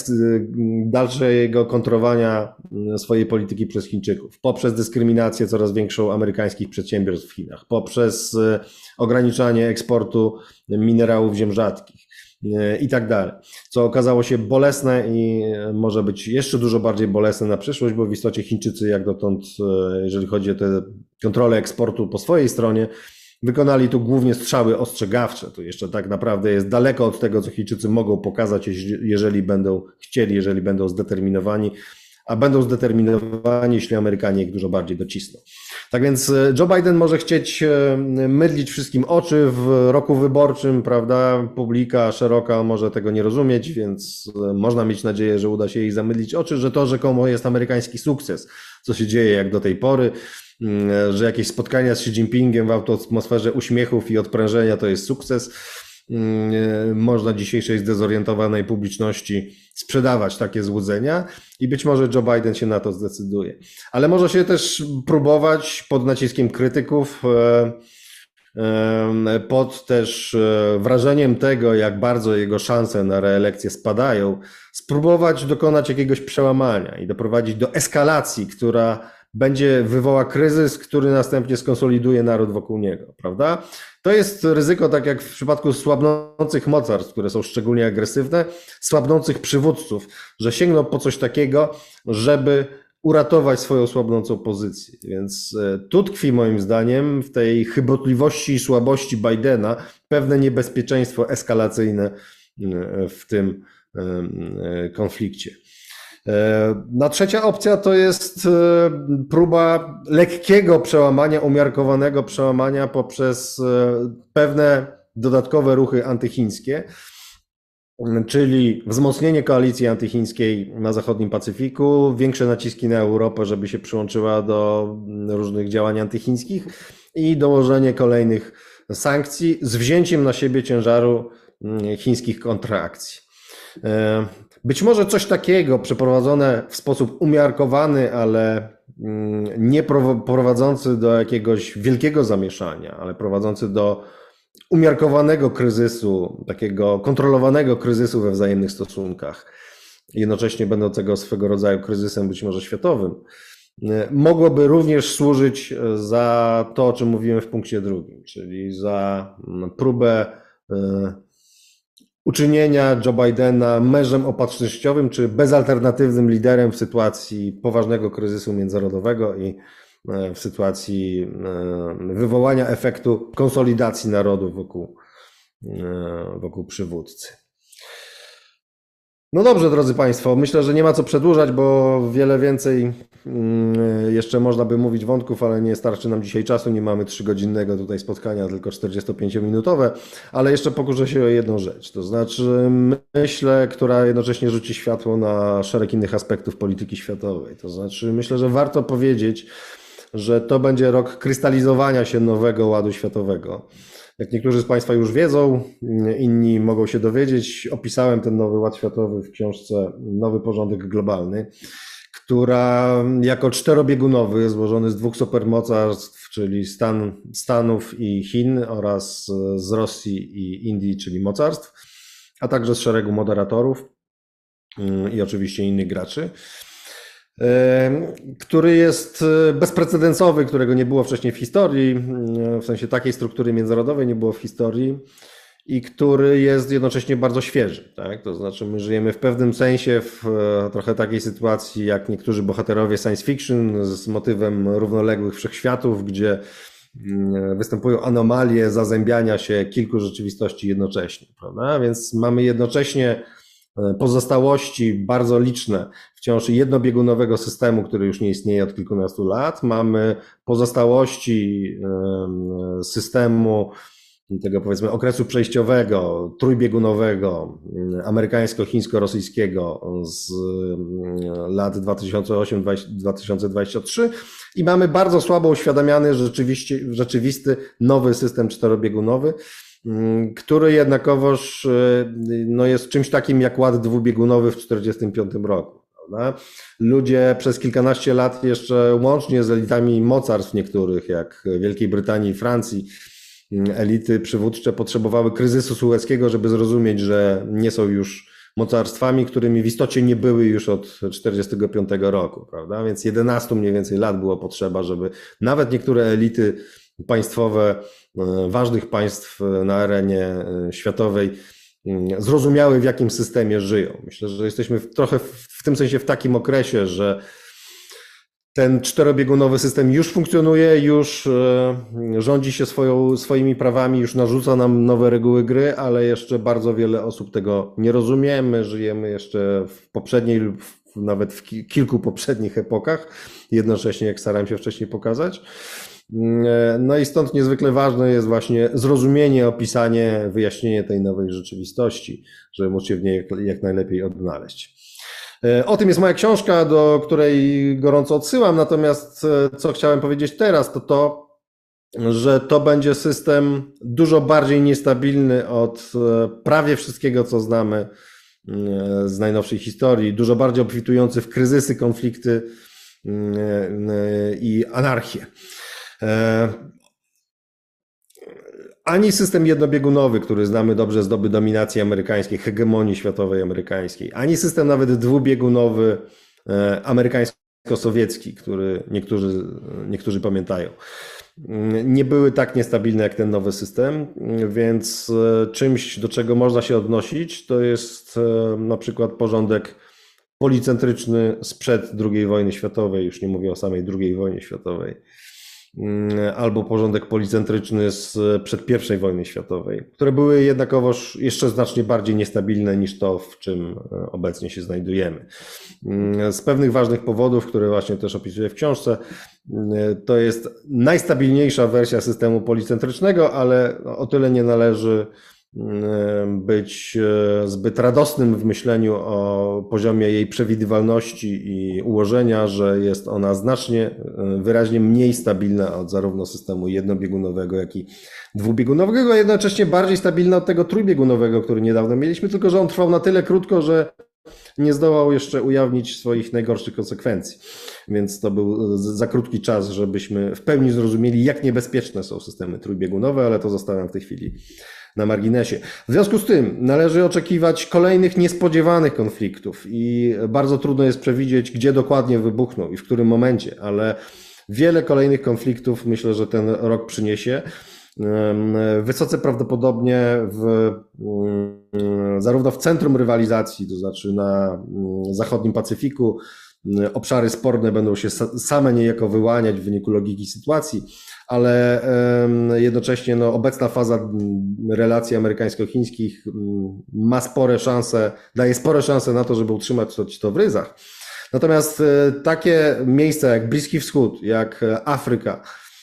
dalszego kontrowania swojej polityki przez Chińczyków, poprzez dyskryminację coraz większą amerykańskich przedsiębiorstw w Chinach, poprzez ograniczanie eksportu minerałów ziem rzadkich i tak dalej, co okazało się bolesne i może być jeszcze dużo bardziej bolesne na przyszłość, bo w istocie Chińczycy jak dotąd, jeżeli chodzi o tę kontrolę eksportu po swojej stronie, wykonali tu głównie strzały ostrzegawcze. To jeszcze tak naprawdę jest daleko od tego, co Chińczycy mogą pokazać, jeżeli będą chcieli, jeżeli będą zdeterminowani, a będą zdeterminowani, jeśli Amerykanie ich dużo bardziej docisną. Tak więc Joe Biden może chcieć mydlić wszystkim oczy w roku wyborczym, prawda? Publika szeroka może tego nie rozumieć, więc można mieć nadzieję, że uda się jej zamydlić oczy, że to rzekomo jest amerykański sukces, co się dzieje jak do tej pory, że jakieś spotkania z Xi Jinpingiem w atmosferze uśmiechów i odprężenia to jest sukces. Można dzisiejszej zdezorientowanej publiczności sprzedawać takie złudzenia i być może Joe Biden się na to zdecyduje. Ale może się też próbować pod naciskiem krytyków, pod też wrażeniem tego, jak bardzo jego szanse na reelekcję spadają, spróbować dokonać jakiegoś przełamania i doprowadzić do eskalacji, która będzie wywoła kryzys, który następnie skonsoliduje naród wokół niego, prawda? To jest ryzyko, tak jak w przypadku słabnących mocarstw, które są szczególnie agresywne, słabnących przywódców, że sięgną po coś takiego, żeby uratować swoją słabnącą pozycję. Więc tu tkwi moim zdaniem w tej chybotliwości i słabości Bidena pewne niebezpieczeństwo eskalacyjne w tym konflikcie. No, trzecia opcja to jest próba lekkiego przełamania, umiarkowanego przełamania poprzez pewne dodatkowe ruchy antychińskie, czyli wzmocnienie koalicji antychińskiej na zachodnim Pacyfiku, większe naciski na Europę, żeby się przyłączyła do różnych działań antychińskich i dołożenie kolejnych sankcji z wzięciem na siebie ciężaru chińskich kontraakcji. Być może coś takiego przeprowadzone w sposób umiarkowany, ale nie prowadzący do jakiegoś wielkiego zamieszania, ale prowadzący do umiarkowanego kryzysu, takiego kontrolowanego kryzysu we wzajemnych stosunkach, jednocześnie będącego swego rodzaju kryzysem być może światowym, mogłoby również służyć za to, o czym mówiłem w punkcie drugim, czyli za próbę uczynienia Joe Bidena mężem opatrznościowym czy bezalternatywnym liderem w sytuacji poważnego kryzysu międzynarodowego i w sytuacji wywołania efektu konsolidacji narodu wokół, wokół przywódcy. No dobrze, drodzy Państwo, myślę, że nie ma co przedłużać, bo wiele więcej jeszcze można by mówić wątków, ale nie starczy nam dzisiaj czasu, nie mamy trzygodzinnego tutaj spotkania, tylko czterdziestopięciominutowe, ale jeszcze pokuszę się o jedną rzecz, to znaczy myślę, która jednocześnie rzuci światło na szereg innych aspektów polityki światowej, to znaczy myślę, że warto powiedzieć, że to będzie rok krystalizowania się nowego ładu światowego. Jak niektórzy z Państwa już wiedzą, inni mogą się dowiedzieć, opisałem ten nowy ład światowy w książce Nowy porządek globalny, która jako czterobiegunowy, złożony z dwóch supermocarstw, czyli Stan, Stanów i Chin oraz z Rosji i Indii, czyli mocarstw, a także z szeregu moderatorów i oczywiście innych graczy, który jest bezprecedensowy, którego nie było wcześniej w historii, w sensie takiej struktury międzynarodowej nie było w historii i który jest jednocześnie bardzo świeży. Tak? To znaczy my żyjemy w pewnym sensie w trochę takiej sytuacji jak niektórzy bohaterowie science fiction z motywem równoległych wszechświatów, gdzie występują anomalie zazębiania się kilku rzeczywistości jednocześnie, prawda? Więc mamy jednocześnie pozostałości bardzo liczne wciąż jednobiegunowego systemu, który już nie istnieje od kilkunastu lat. Mamy pozostałości systemu tego, powiedzmy, okresu przejściowego, trójbiegunowego, amerykańsko-chińsko-rosyjskiego z lat dwa tysiące osiem do dwa tysiące dwudziestego trzeciego i mamy bardzo słabo uświadamiany rzeczywiście, rzeczywisty nowy system czterobiegunowy, który jednakowoż no, jest czymś takim jak ład dwubiegunowy w tysiąc dziewięćset czterdziestym piątym roku. Prawda? Ludzie przez kilkanaście lat jeszcze łącznie z elitami mocarstw niektórych, jak Wielkiej Brytanii i Francji, elity przywódcze potrzebowały kryzysu sueskiego, żeby zrozumieć, że nie są już mocarstwami, którymi w istocie nie były już od tysiąc dziewięćset czterdziestego piątego roku, prawda? Więc jedenaście mniej więcej lat było potrzeba, żeby nawet niektóre elity państwowe ważnych państw na arenie światowej zrozumiały, w jakim systemie żyją. Myślę, że jesteśmy w, trochę w, w tym sensie w takim okresie, że ten czterobiegunowy system już funkcjonuje, już rządzi się swoją, swoimi prawami, już narzuca nam nowe reguły gry, ale jeszcze bardzo wiele osób tego nie rozumie. My żyjemy jeszcze w poprzedniej lub nawet w kilku poprzednich epokach, jednocześnie jak starałem się wcześniej pokazać. No i stąd niezwykle ważne jest właśnie zrozumienie, opisanie, wyjaśnienie tej nowej rzeczywistości, żeby móc się w niej jak najlepiej odnaleźć. O tym jest moja książka, do której gorąco odsyłam, natomiast co chciałem powiedzieć teraz, to to, że to będzie system dużo bardziej niestabilny od prawie wszystkiego, co znamy z najnowszej historii, dużo bardziej obfitujący w kryzysy, konflikty i anarchię. Ani system jednobiegunowy, który znamy dobrze z doby dominacji amerykańskiej, hegemonii światowej amerykańskiej, ani system nawet dwubiegunowy amerykańsko-sowiecki, który niektórzy, niektórzy pamiętają, nie były tak niestabilne jak ten nowy system, więc czymś, do czego można się odnosić, to jest na przykład porządek policentryczny sprzed drugiej wojny światowej, już nie mówię o samej drugiej wojnie światowej, albo porządek policentryczny sprzed pierwszej wojny światowej, które były jednakowoż jeszcze znacznie bardziej niestabilne niż to, w czym obecnie się znajdujemy. Z pewnych ważnych powodów, które właśnie też opisuję w książce, to jest najstabilniejsza wersja systemu policentrycznego, ale o tyle nie należy być zbyt radosnym w myśleniu o poziomie jej przewidywalności i ułożenia, że jest ona znacznie, wyraźnie mniej stabilna od zarówno systemu jednobiegunowego, jak i dwubiegunowego, a jednocześnie bardziej stabilna od tego trójbiegunowego, który niedawno mieliśmy, tylko że on trwał na tyle krótko, że nie zdołał jeszcze ujawnić swoich najgorszych konsekwencji. Więc to był za krótki czas, żebyśmy w pełni zrozumieli, jak niebezpieczne są systemy trójbiegunowe, ale to zostawiam w tej chwili na marginesie. W związku z tym należy oczekiwać kolejnych niespodziewanych konfliktów i bardzo trudno jest przewidzieć, gdzie dokładnie wybuchną i w którym momencie, ale wiele kolejnych konfliktów myślę, że ten rok przyniesie. Wysoce prawdopodobnie w, zarówno w centrum rywalizacji, to znaczy na zachodnim Pacyfiku, obszary sporne będą się same niejako wyłaniać w wyniku logiki sytuacji, ale jednocześnie no, obecna faza relacji amerykańsko-chińskich ma spore szanse, daje spore szanse na to, żeby utrzymać to, to w ryzach. Natomiast takie miejsca jak Bliski Wschód, jak Afryka,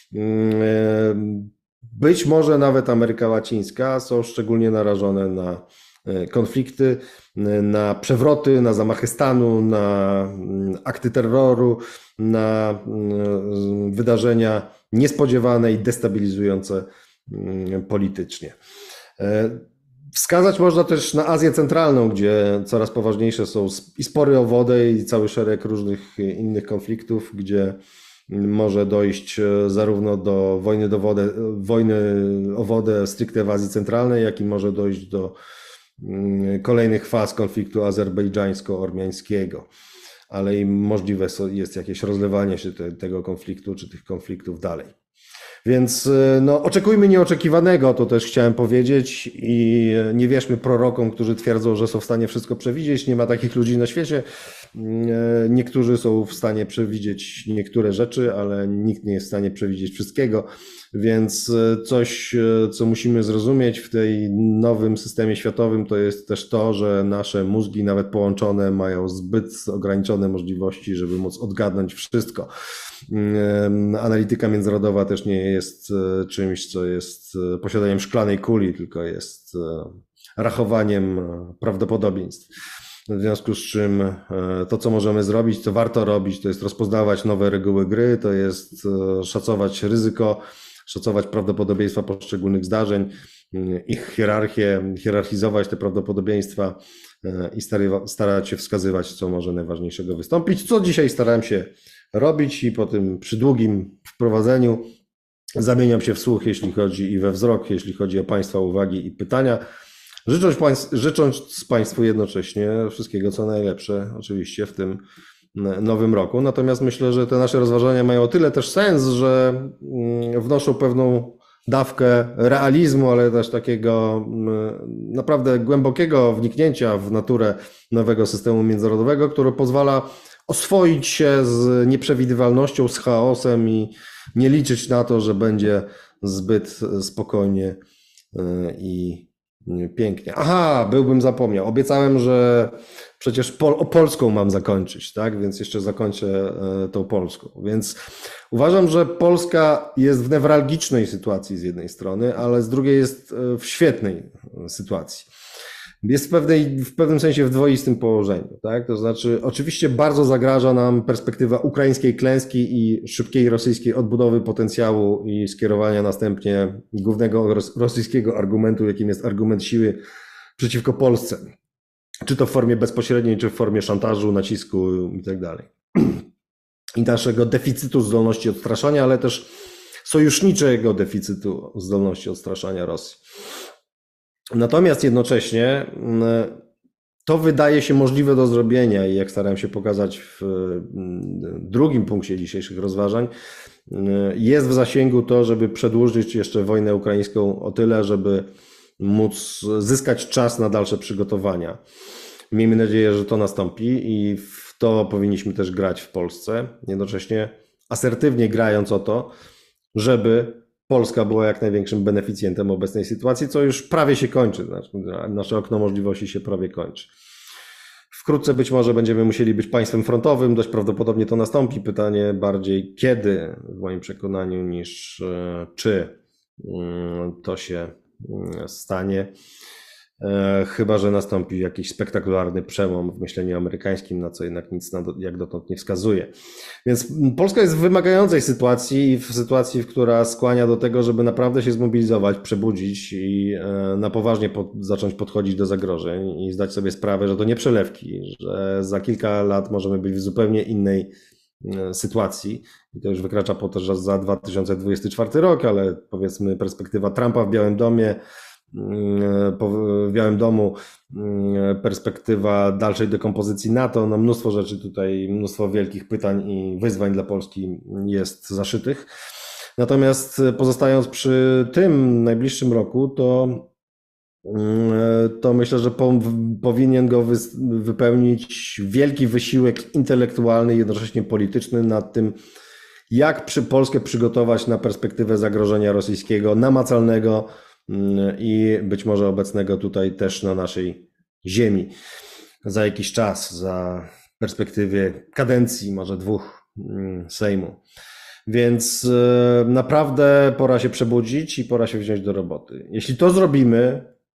być może nawet Ameryka Łacińska są szczególnie narażone na konflikty, na przewroty, na zamachy stanu, na akty terroru, na wydarzenia niespodziewane i destabilizujące politycznie. Wskazać można też na Azję Centralną, gdzie coraz poważniejsze są i spory o wodę i cały szereg różnych innych konfliktów, gdzie może dojść zarówno do wojny, do wodę, wojny o wodę stricte w Azji Centralnej, jak i może dojść do kolejnych faz konfliktu azerbejdżańsko-ormiańskiego. Ale i możliwe jest jakieś rozlewanie się te, tego konfliktu czy tych konfliktów dalej. Więc no, oczekujmy nieoczekiwanego, to też chciałem powiedzieć, i nie wierzmy prorokom, którzy twierdzą, że są w stanie wszystko przewidzieć. Nie ma takich ludzi na świecie. Niektórzy są w stanie przewidzieć niektóre rzeczy, ale nikt nie jest w stanie przewidzieć wszystkiego. Więc coś, co musimy zrozumieć w tej nowym systemie światowym, to jest też to, że nasze mózgi, nawet połączone, mają zbyt ograniczone możliwości, żeby móc odgadnąć wszystko. Analityka międzynarodowa też nie jest czymś, co jest posiadaniem szklanej kuli, tylko jest rachowaniem prawdopodobieństw. W związku z czym to, co możemy zrobić, co warto robić, to jest rozpoznawać nowe reguły gry, to jest szacować ryzyko, szacować prawdopodobieństwa poszczególnych zdarzeń, ich hierarchię, hierarchizować te prawdopodobieństwa i starać się wskazywać, co może najważniejszego wystąpić, co dzisiaj starałem się robić i po tym przydługim wprowadzeniu zamieniam się w słuch, jeśli chodzi i we wzrok, jeśli chodzi o Państwa uwagi i pytania. Życząc, państw, życząc Państwu jednocześnie wszystkiego, co najlepsze, oczywiście w tym nowym roku. Natomiast myślę, że te nasze rozważania mają o tyle też sens, że wnoszą pewną dawkę realizmu, ale też takiego naprawdę głębokiego wniknięcia w naturę nowego systemu międzynarodowego, który pozwala oswoić się z nieprzewidywalnością, z chaosem i nie liczyć na to, że będzie zbyt spokojnie i pięknie. Aha, byłbym zapomniał. Obiecałem, że przecież pol, o polską mam zakończyć, tak? Więc jeszcze zakończę tą polską. Więc uważam, że Polska jest w newralgicznej sytuacji z jednej strony, ale z drugiej jest w świetnej sytuacji. Jest w, pewnej, w pewnym sensie w dwoistym położeniu, tak? To znaczy, oczywiście bardzo zagraża nam perspektywa ukraińskiej klęski i szybkiej rosyjskiej odbudowy potencjału i skierowania następnie głównego rosyjskiego argumentu, jakim jest argument siły przeciwko Polsce. Czy to w formie bezpośredniej, czy w formie szantażu, nacisku i tak dalej. I naszego deficytu zdolności odstraszania, ale też sojuszniczego deficytu zdolności odstraszania Rosji. Natomiast jednocześnie to wydaje się możliwe do zrobienia i jak starałem się pokazać w drugim punkcie dzisiejszych rozważań, jest w zasięgu to, żeby przedłużyć jeszcze wojnę ukraińską o tyle, żeby móc zyskać czas na dalsze przygotowania. Miejmy nadzieję, że to nastąpi i w to powinniśmy też grać w Polsce, jednocześnie asertywnie grając o to, żeby Polska była jak największym beneficjentem obecnej sytuacji, co już prawie się kończy. Znaczy, nasze okno możliwości się prawie kończy. Wkrótce być może będziemy musieli być państwem frontowym, dość prawdopodobnie to nastąpi. Pytanie bardziej kiedy, w moim przekonaniu, niż czy to się stanie. Chyba że nastąpi jakiś spektakularny przełom w myśleniu amerykańskim, na co jednak nic jak dotąd nie wskazuje. Więc Polska jest w wymagającej sytuacji, w sytuacji, która skłania do tego, żeby naprawdę się zmobilizować, przebudzić i na poważnie pod, zacząć podchodzić do zagrożeń i zdać sobie sprawę, że to nie przelewki, że za kilka lat możemy być w zupełnie innej sytuacji. I to już wykracza po to, że za dwa tysiące dwudziesty czwarty rok, ale powiedzmy perspektywa Trumpa w Białym Domie, w Białym Domu, perspektywa dalszej dekompozycji NATO, no mnóstwo rzeczy tutaj, mnóstwo wielkich pytań i wyzwań dla Polski jest zaszytych. Natomiast pozostając przy tym najbliższym roku, to, to myślę, że po, powinien go wy, wypełnić wielki wysiłek intelektualny i jednocześnie polityczny nad tym, jak przy Polskę przygotować na perspektywę zagrożenia rosyjskiego, namacalnego, i być może obecnego tutaj też na naszej ziemi za jakiś czas, za perspektywie kadencji, może dwóch Sejmu. Więc naprawdę pora się przebudzić i pora się wziąć do roboty. Jeśli to zrobimy,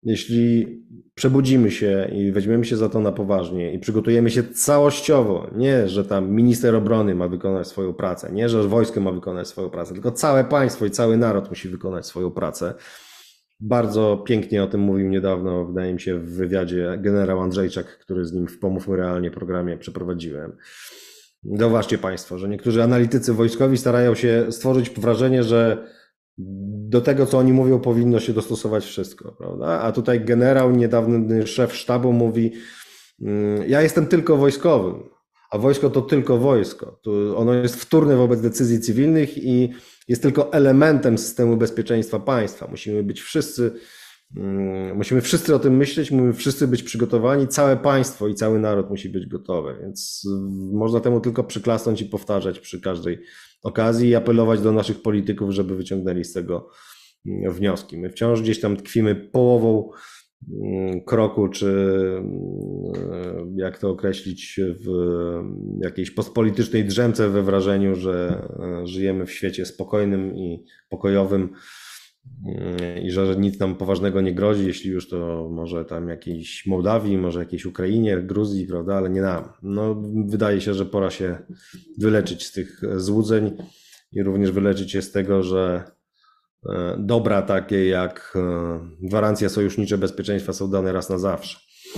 jeśli przebudzimy się i weźmiemy się za to na poważnie i przygotujemy się całościowo, nie, że tam minister obrony ma wykonać swoją pracę, nie, że wojsko ma wykonać swoją pracę, tylko całe państwo i cały naród musi wykonać swoją pracę. Bardzo pięknie o tym mówił niedawno, wydaje mi się, w wywiadzie generał Andrzejczak, który z nim w Pomówmy Realnie programie przeprowadziłem. Zauważcie Państwo, że niektórzy analitycy wojskowi starają się stworzyć wrażenie, że do tego, co oni mówią, powinno się dostosować wszystko, prawda? A tutaj generał, niedawny szef sztabu mówi, ja jestem tylko wojskowym, a wojsko to tylko wojsko. Ono jest wtórne wobec decyzji cywilnych i jest tylko elementem systemu bezpieczeństwa państwa. Musimy być wszyscy, musimy wszyscy o tym myśleć, musimy wszyscy być przygotowani, całe państwo i cały naród musi być gotowe, więc można temu tylko przyklasnąć i powtarzać przy każdej okazji i apelować do naszych polityków, żeby wyciągnęli z tego wnioski. My wciąż gdzieś tam tkwimy połową kroku, czy jak to określić, w jakiejś postpolitycznej drzemce we wrażeniu, że żyjemy w świecie spokojnym i pokojowym i że nic nam poważnego nie grozi, jeśli już to może tam jakiejś Mołdawii, może jakiejś Ukrainie, Gruzji, prawda, ale nie nam. No, wydaje się, że pora się wyleczyć z tych złudzeń i również wyleczyć się z tego, że dobra takie jak gwarancja sojusznicze bezpieczeństwa są dane raz na zawsze.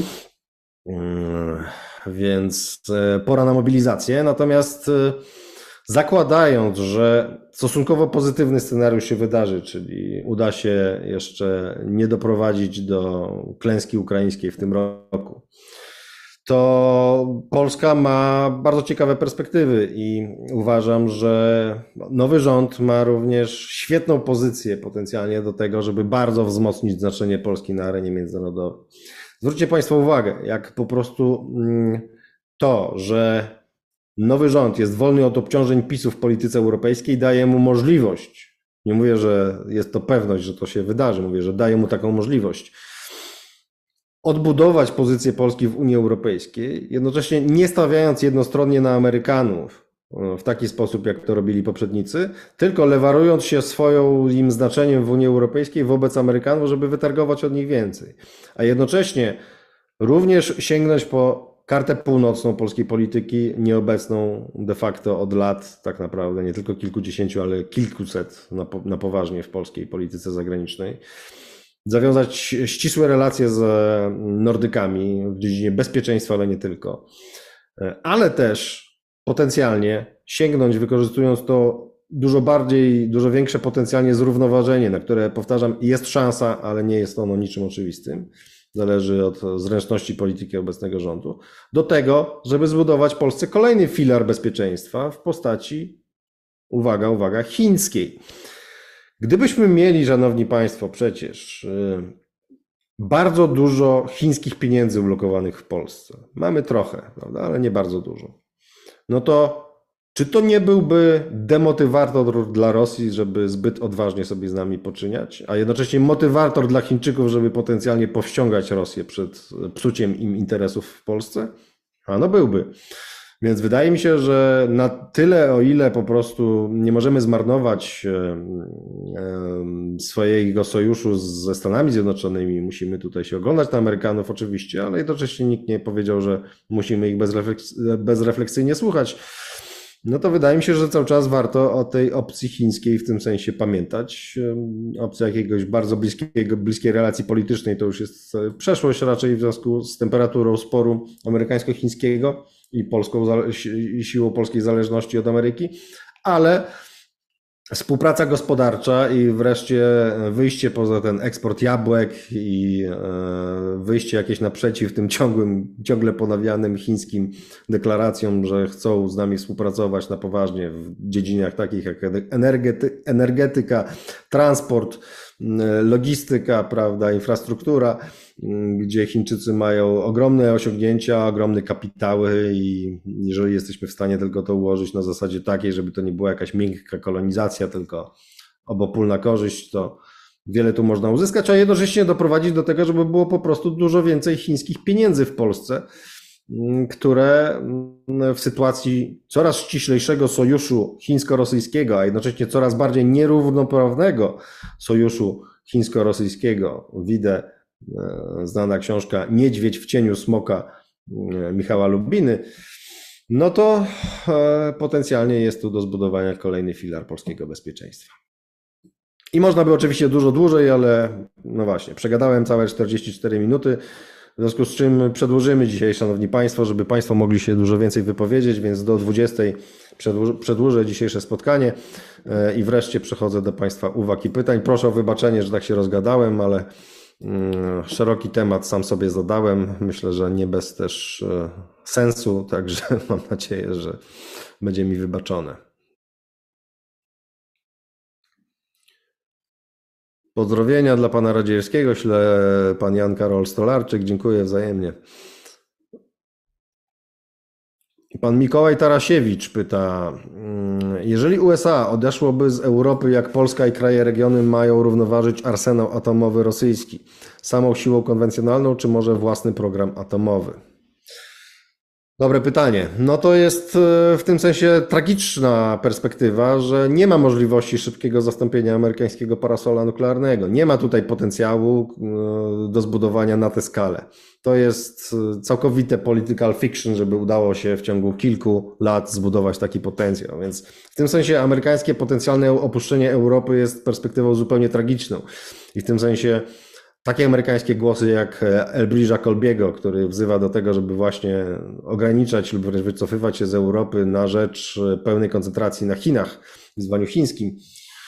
Więc pora na mobilizację, natomiast zakładając, że stosunkowo pozytywny scenariusz się wydarzy, czyli uda się jeszcze nie doprowadzić do klęski ukraińskiej w tym roku, to Polska ma bardzo ciekawe perspektywy i uważam, że nowy rząd ma również świetną pozycję potencjalnie do tego, żeby bardzo wzmocnić znaczenie Polski na arenie międzynarodowej. Zwróćcie Państwo uwagę, jak po prostu to, że nowy rząd jest wolny od obciążeń PiSu w polityce europejskiej, daje mu możliwość, nie mówię, że jest to pewność, że to się wydarzy, mówię, że daje mu taką możliwość, odbudować pozycję Polski w Unii Europejskiej, jednocześnie nie stawiając jednostronnie na Amerykanów w taki sposób, jak to robili poprzednicy, tylko lewarując się swoim znaczeniem w Unii Europejskiej wobec Amerykanów, żeby wytargować od nich więcej. A jednocześnie również sięgnąć po kartę północną polskiej polityki, nieobecną de facto od lat, tak naprawdę nie tylko kilkudziesięciu, ale kilkuset na, na poważnie w polskiej polityce zagranicznej. Zawiązać ścisłe relacje z Nordykami w dziedzinie bezpieczeństwa, ale nie tylko. Ale też potencjalnie sięgnąć, wykorzystując to dużo bardziej, dużo większe potencjalnie zrównoważenie, na które, powtarzam, jest szansa, ale nie jest ono niczym oczywistym. Zależy od zręczności polityki obecnego rządu. Do tego, żeby zbudować Polsce kolejny filar bezpieczeństwa w postaci, uwaga, uwaga, chińskiej. Gdybyśmy mieli, szanowni państwo, przecież bardzo dużo chińskich pieniędzy ulokowanych w Polsce. Mamy trochę, prawda, ale nie bardzo dużo. No to czy to nie byłby demotywator dla Rosji, żeby zbyt odważnie sobie z nami poczyniać, a jednocześnie motywator dla Chińczyków, żeby potencjalnie powściągać Rosję przed psuciem im interesów w Polsce? A no byłby. Więc wydaje mi się, że na tyle, o ile po prostu nie możemy zmarnować swojego sojuszu ze Stanami Zjednoczonymi, musimy tutaj się oglądać na Amerykanów oczywiście, ale jednocześnie nikt nie powiedział, że musimy ich bezrefleks- bezrefleksyjnie słuchać. No to wydaje mi się, że cały czas warto o tej opcji chińskiej w tym sensie pamiętać. Opcja jakiegoś bardzo bliskiego, bliskiej relacji politycznej to już jest przeszłość raczej w związku z temperaturą sporu amerykańsko-chińskiego i polską, siłą polskiej zależności od Ameryki, ale współpraca gospodarcza i wreszcie wyjście poza ten eksport jabłek i wyjście jakieś naprzeciw tym ciągłym, ciągle ponawianym chińskim deklaracjom, że chcą z nami współpracować na poważnie w dziedzinach takich jak energety, energetyka, transport, logistyka, prawda, infrastruktura, gdzie Chińczycy mają ogromne osiągnięcia, ogromne kapitały i jeżeli jesteśmy w stanie tylko to ułożyć na zasadzie takiej, żeby to nie była jakaś miękka kolonizacja, tylko obopólna korzyść, to wiele tu można uzyskać, a jednocześnie doprowadzić do tego, żeby było po prostu dużo więcej chińskich pieniędzy w Polsce, które w sytuacji coraz ściślejszego sojuszu chińsko-rosyjskiego, a jednocześnie coraz bardziej nierównoprawnego sojuszu chińsko-rosyjskiego, widzę znana książka Niedźwiedź w cieniu smoka Michała Lubiny, no to potencjalnie jest tu do zbudowania kolejny filar polskiego bezpieczeństwa. I można by oczywiście dużo dłużej, ale no właśnie, przegadałem całe czterdzieści cztery minuty, w związku z czym przedłużymy dzisiaj, Szanowni Państwo, żeby Państwo mogli się dużo więcej wypowiedzieć, więc do dwudziestej przedłużę dzisiejsze spotkanie i wreszcie przechodzę do Państwa uwag i pytań. Proszę o wybaczenie, że tak się rozgadałem, ale szeroki temat sam sobie zadałem. Myślę, że nie bez też sensu, także mam nadzieję, że będzie mi wybaczone. Pozdrowienia dla pana Radziejewskiego, śle pan Jan Karol Stolarczyk, dziękuję wzajemnie. Pan Mikołaj Tarasiewicz pyta, jeżeli U S A odeszłoby z Europy, jak Polska i kraje regionu mają równoważyć arsenał atomowy rosyjski? Samą siłą konwencjonalną, czy może własny program atomowy? Dobre pytanie. No to jest w tym sensie tragiczna perspektywa, że nie ma możliwości szybkiego zastąpienia amerykańskiego parasola nuklearnego. Nie ma tutaj potencjału do zbudowania na tę skalę. To jest całkowite political fiction, żeby udało się w ciągu kilku lat zbudować taki potencjał. Więc w tym sensie amerykańskie potencjalne opuszczenie Europy jest perspektywą zupełnie tragiczną. I w tym sensie takie amerykańskie głosy jak Elbridge'a Colbiego, który wzywa do tego, żeby właśnie ograniczać lub wręcz wycofywać się z Europy na rzecz pełnej koncentracji na Chinach, wyzwaniu chińskim,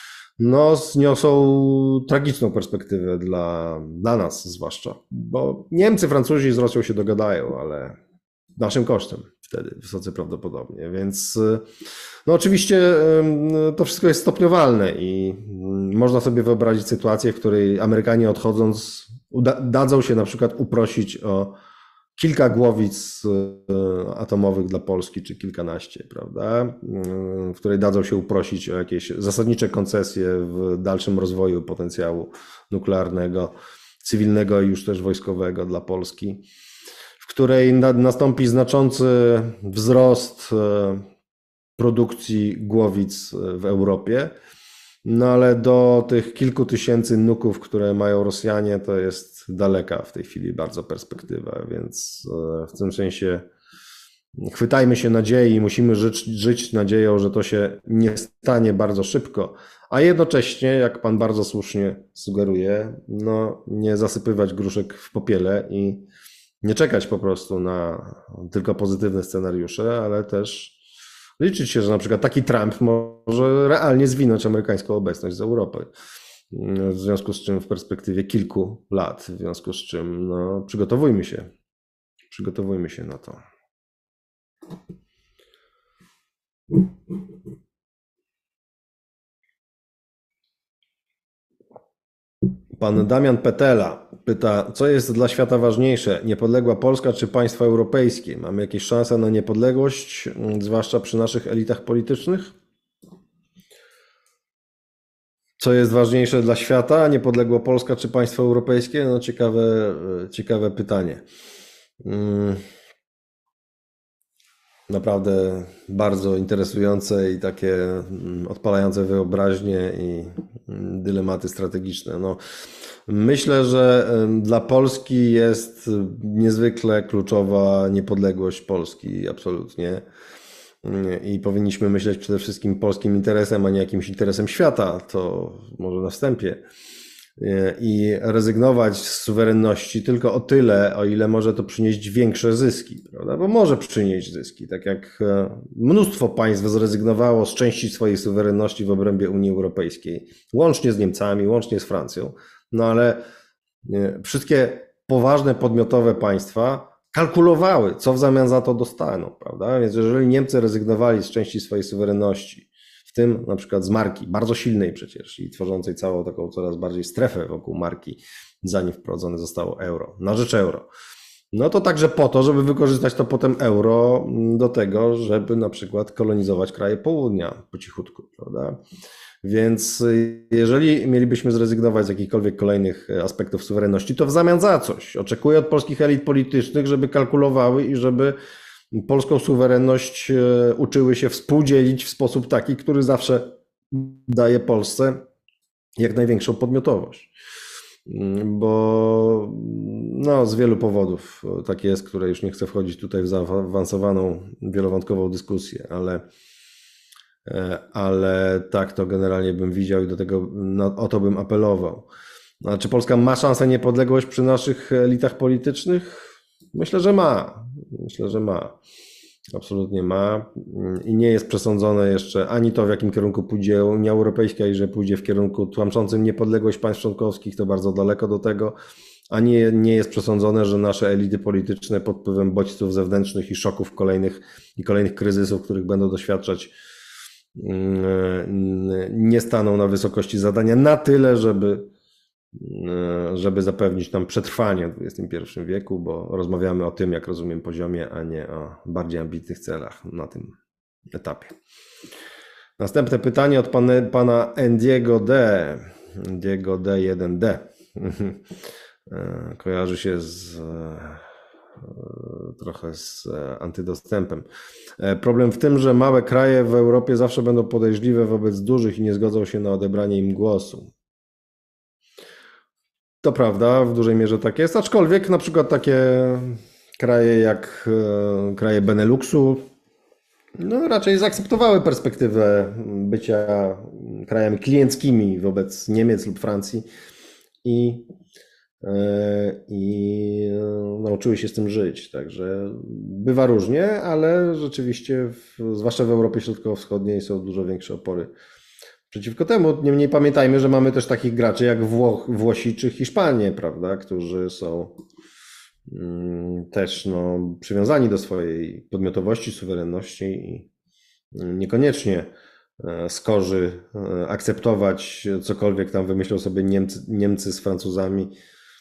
no zniosą tragiczną perspektywę dla, dla nas zwłaszcza, bo Niemcy, Francuzi z Rosją się dogadają, ale naszym kosztem wtedy wysoce prawdopodobnie, więc no oczywiście to wszystko jest stopniowalne i można sobie wyobrazić sytuację, w której Amerykanie odchodząc uda, dadzą się na przykład uprosić o kilka głowic atomowych dla Polski, czy kilkanaście, prawda, w której dadzą się uprosić o jakieś zasadnicze koncesje w dalszym rozwoju potencjału nuklearnego, cywilnego i już też wojskowego dla Polski, w której nastąpi znaczący wzrost produkcji głowic w Europie, no ale do tych kilku tysięcy nuków, które mają Rosjanie, to jest daleka w tej chwili bardzo perspektywa, więc w tym sensie chwytajmy się nadziei i musimy żyć, żyć nadzieją, że to się nie stanie bardzo szybko, a jednocześnie, jak pan bardzo słusznie sugeruje, no nie zasypywać gruszek w popiele i nie czekać po prostu na tylko pozytywne scenariusze, ale też liczyć się, że na przykład taki Trump może realnie zwinąć amerykańską obecność z Europy. W związku z czym w perspektywie kilku lat, w związku z czym no, przygotowujmy się, przygotowujmy się na to. Pan Damian Petela pyta, co jest dla świata ważniejsze, niepodległa Polska czy państwa europejskie? Mamy jakieś szanse na niepodległość, zwłaszcza przy naszych elitach politycznych? Co jest ważniejsze dla świata, niepodległa Polska czy państwo europejskie? No ciekawe, ciekawe pytanie. Naprawdę bardzo interesujące i takie odpalające wyobraźnię i dylematy strategiczne. No, myślę, że dla Polski jest niezwykle kluczowa niepodległość Polski, absolutnie. I powinniśmy myśleć przede wszystkim polskim interesem, a nie jakimś interesem świata, to może na wstępie. I rezygnować z suwerenności tylko o tyle, o ile może to przynieść większe zyski, prawda? Bo może przynieść zyski, tak jak mnóstwo państw zrezygnowało z części swojej suwerenności w obrębie Unii Europejskiej, łącznie z Niemcami, łącznie z Francją, no ale wszystkie poważne, podmiotowe państwa kalkulowały, co w zamian za to dostaną, prawda? Więc jeżeli Niemcy rezygnowali z części swojej suwerenności, w tym na przykład z marki, bardzo silnej przecież i tworzącej całą taką coraz bardziej strefę wokół marki, zanim wprowadzone zostało euro, na rzecz euro. No to także po to, żeby wykorzystać to potem euro do tego, żeby na przykład kolonizować kraje południa po cichutku, prawda? Więc jeżeli mielibyśmy zrezygnować z jakichkolwiek kolejnych aspektów suwerenności, to w zamian za coś. Oczekuję od polskich elit politycznych, żeby kalkulowały i żeby polską suwerenność uczyły się współdzielić w sposób taki, który zawsze daje Polsce jak największą podmiotowość. bo no, z wielu powodów tak jest, które już nie chcę wchodzić tutaj w zaawansowaną, wielowątkową dyskusję, ale, ale tak to generalnie bym widział i do tego, no, o to bym apelował. A czy Polska ma szansę niepodległość przy naszych elitach politycznych? Myślę, że ma. Myślę, że ma. Absolutnie ma. I nie jest przesądzone jeszcze ani to, w jakim kierunku pójdzie Unia Europejska i że pójdzie w kierunku tłamczącym niepodległość państw członkowskich, to bardzo daleko do tego, ani nie jest przesądzone, że nasze elity polityczne pod wpływem bodźców zewnętrznych i szoków kolejnych i kolejnych kryzysów, których będą doświadczać, nie staną na wysokości zadania na tyle, żeby żeby zapewnić nam przetrwanie w dwudziestym pierwszym wieku, bo rozmawiamy o tym, jak rozumiem, poziomie, a nie o bardziej ambitnych celach na tym etapie. Następne pytanie od pana, pana Endiego D. Endiego D jeden D. Kojarzy się z trochę z antydostępem. Problem w tym, że małe kraje w Europie zawsze będą podejrzliwe wobec dużych i nie zgodzą się na odebranie im głosu. To prawda, w dużej mierze tak jest, aczkolwiek na przykład takie kraje jak kraje Beneluxu no raczej zaakceptowały perspektywę bycia krajami klienckimi wobec Niemiec lub Francji i, i nauczyły się z tym żyć. Także bywa różnie, ale rzeczywiście, w, zwłaszcza w Europie Środkowo-Wschodniej, są dużo większe opory przeciwko temu. Niemniej pamiętajmy, że mamy też takich graczy jak Włoch, Włosi czy Hiszpanie, prawda, którzy są też no, przywiązani do swojej podmiotowości, suwerenności i niekoniecznie skorzy akceptować cokolwiek tam wymyślą sobie Niemcy, Niemcy z Francuzami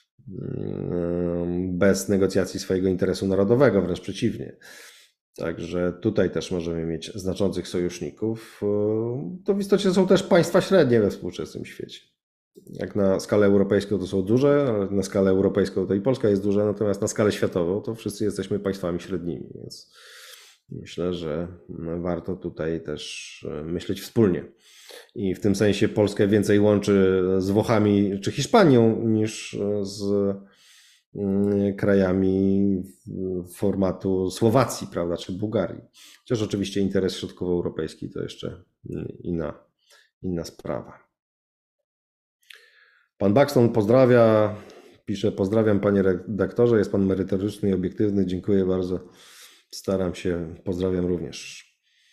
bez negocjacji swojego interesu narodowego, wręcz przeciwnie. Także tutaj też możemy mieć znaczących sojuszników. To w istocie są też państwa średnie we współczesnym świecie. Jak na skalę europejską to są duże, ale na skalę europejską to i Polska jest duża, natomiast na skalę światową to wszyscy jesteśmy państwami średnimi, więc myślę, że warto tutaj też myśleć wspólnie. I w tym sensie Polskę więcej łączy z Włochami czy Hiszpanią niż z krajami formatu Słowacji, prawda, czy Bułgarii. Chociaż oczywiście interes środkowoeuropejski to jeszcze inna, inna sprawa. Pan Buxton pozdrawia, pisze: pozdrawiam panie redaktorze, jest pan merytoryczny i obiektywny, dziękuję bardzo, staram się, pozdrawiam również.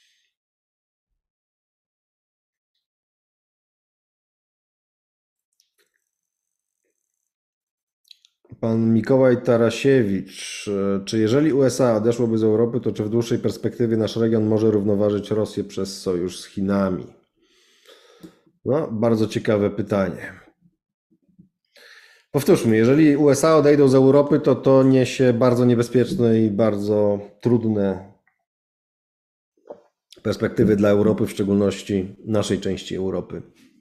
Pan Mikołaj Tarasiewicz, czy jeżeli U S A odeszłoby z Europy, to czy w dłuższej perspektywie nasz region może równoważyć Rosję przez sojusz z Chinami? No, bardzo ciekawe pytanie. Powtórzmy, jeżeli U S A odejdą z Europy, to to niesie bardzo niebezpieczne i bardzo trudne perspektywy dla Europy, w szczególności naszej części Europy.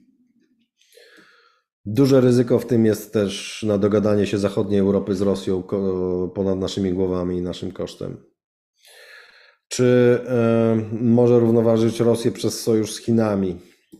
Duże ryzyko w tym jest też na dogadanie się zachodniej Europy z Rosją ponad naszymi głowami i naszym kosztem. Czy y, może równoważyć Rosję przez sojusz z Chinami?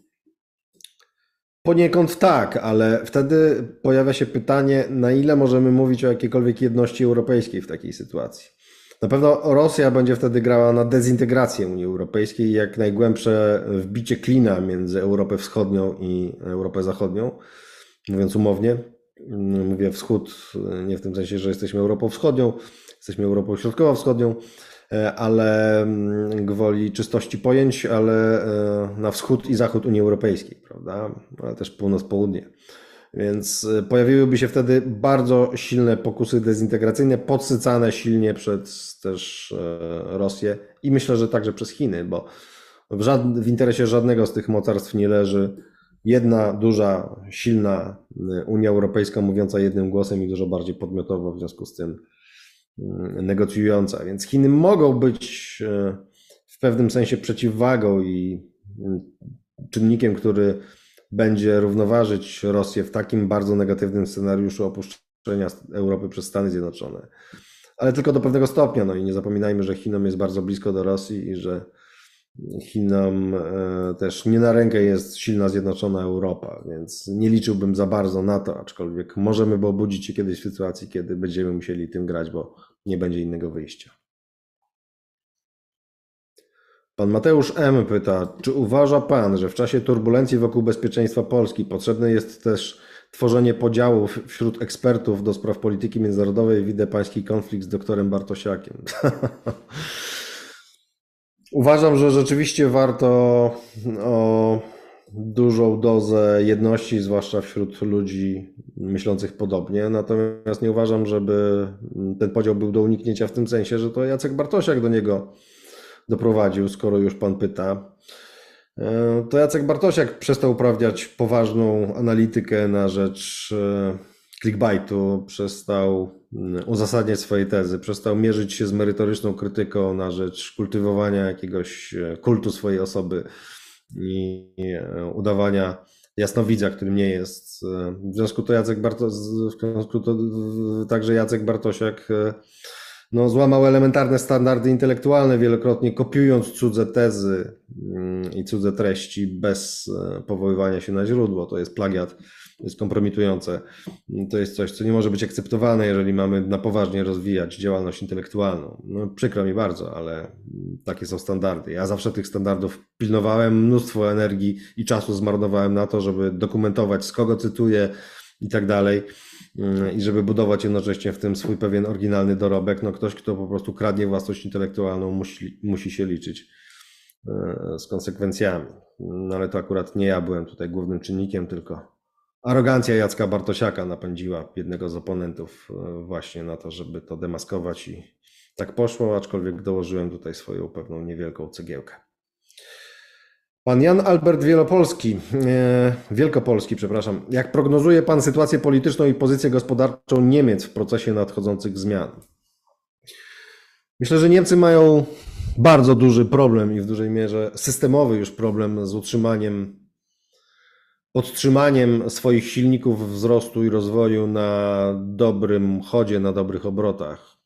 Poniekąd tak, ale wtedy pojawia się pytanie, na ile możemy mówić o jakiejkolwiek jedności europejskiej w takiej sytuacji. Na pewno Rosja będzie wtedy grała na dezintegrację Unii Europejskiej, jak najgłębsze wbicie klina między Europę Wschodnią i Europę Zachodnią. Mówiąc umownie, mówię wschód nie w tym sensie, że jesteśmy Europą Wschodnią, jesteśmy Europą Środkowo-Wschodnią, ale gwoli czystości pojęć, ale na wschód i zachód Unii Europejskiej, prawda? Ale też północ-południe. Więc pojawiłyby się wtedy bardzo silne pokusy dezintegracyjne, podsycane silnie przez też Rosję i myślę, że także przez Chiny, bo w, żad... w interesie żadnego z tych mocarstw nie leży jedna duża, silna Unia Europejska mówiąca jednym głosem i dużo bardziej podmiotowo w związku z tym negocjująca. Więc Chiny mogą być w pewnym sensie przeciwwagą i czynnikiem, który będzie równoważyć Rosję w takim bardzo negatywnym scenariuszu opuszczenia Europy przez Stany Zjednoczone. Ale tylko do pewnego stopnia. No i nie zapominajmy, że Chinom jest bardzo blisko do Rosji i że Chinom też nie na rękę jest silna, zjednoczona Europa, więc nie liczyłbym za bardzo na to, aczkolwiek możemy obudzić się kiedyś w sytuacji, kiedy będziemy musieli tym grać, bo nie będzie innego wyjścia. Pan Mateusz M. pyta, czy uważa Pan, że w czasie turbulencji wokół bezpieczeństwa Polski potrzebne jest też tworzenie podziałów wśród ekspertów do spraw polityki międzynarodowej? Widzę pański konflikt z doktorem Bartosiakiem. Uważam, że rzeczywiście warto o dużą dozę jedności, zwłaszcza wśród ludzi myślących podobnie, natomiast nie uważam, żeby ten podział był do uniknięcia w tym sensie, że to Jacek Bartosiak do niego doprowadził, skoro już pan pyta. To Jacek Bartosiak przestał uprawniać poważną analitykę na rzecz clickbaitu, przestał uzasadniać swoje tezy, przestał mierzyć się z merytoryczną krytyką na rzecz kultywowania jakiegoś kultu swojej osoby i udawania jasnowidza, którym nie jest. W związku to Jacek Barto, w związku to także Jacek Bartosiak no, złamał elementarne standardy intelektualne, wielokrotnie kopiując cudze tezy i cudze treści bez powoływania się na źródło. To jest plagiat, to jest kompromitujące. To jest coś, co nie może być akceptowane, jeżeli mamy na poważnie rozwijać działalność intelektualną. No, przykro mi bardzo, ale takie są standardy. Ja zawsze tych standardów pilnowałem, mnóstwo energii i czasu zmarnowałem na to, żeby dokumentować, z kogo cytuję i tak dalej. I żeby budować jednocześnie w tym swój pewien oryginalny dorobek, no ktoś, kto po prostu kradnie własność intelektualną, musi, musi się liczyć z konsekwencjami. No ale to akurat nie ja byłem tutaj głównym czynnikiem, tylko arogancja Jacka Bartosiaka napędziła jednego z oponentów właśnie na to, żeby to demaskować i tak poszło, aczkolwiek dołożyłem tutaj swoją pewną niewielką cegiełkę. Pan Jan Albert Wielopolski, e, Wielkopolski, przepraszam. Jak prognozuje Pan sytuację polityczną i pozycję gospodarczą Niemiec w procesie nadchodzących zmian? Myślę, że Niemcy mają bardzo duży problem i w dużej mierze systemowy już problem z utrzymaniem, podtrzymaniem swoich silników wzrostu i rozwoju na dobrym chodzie, na dobrych obrotach.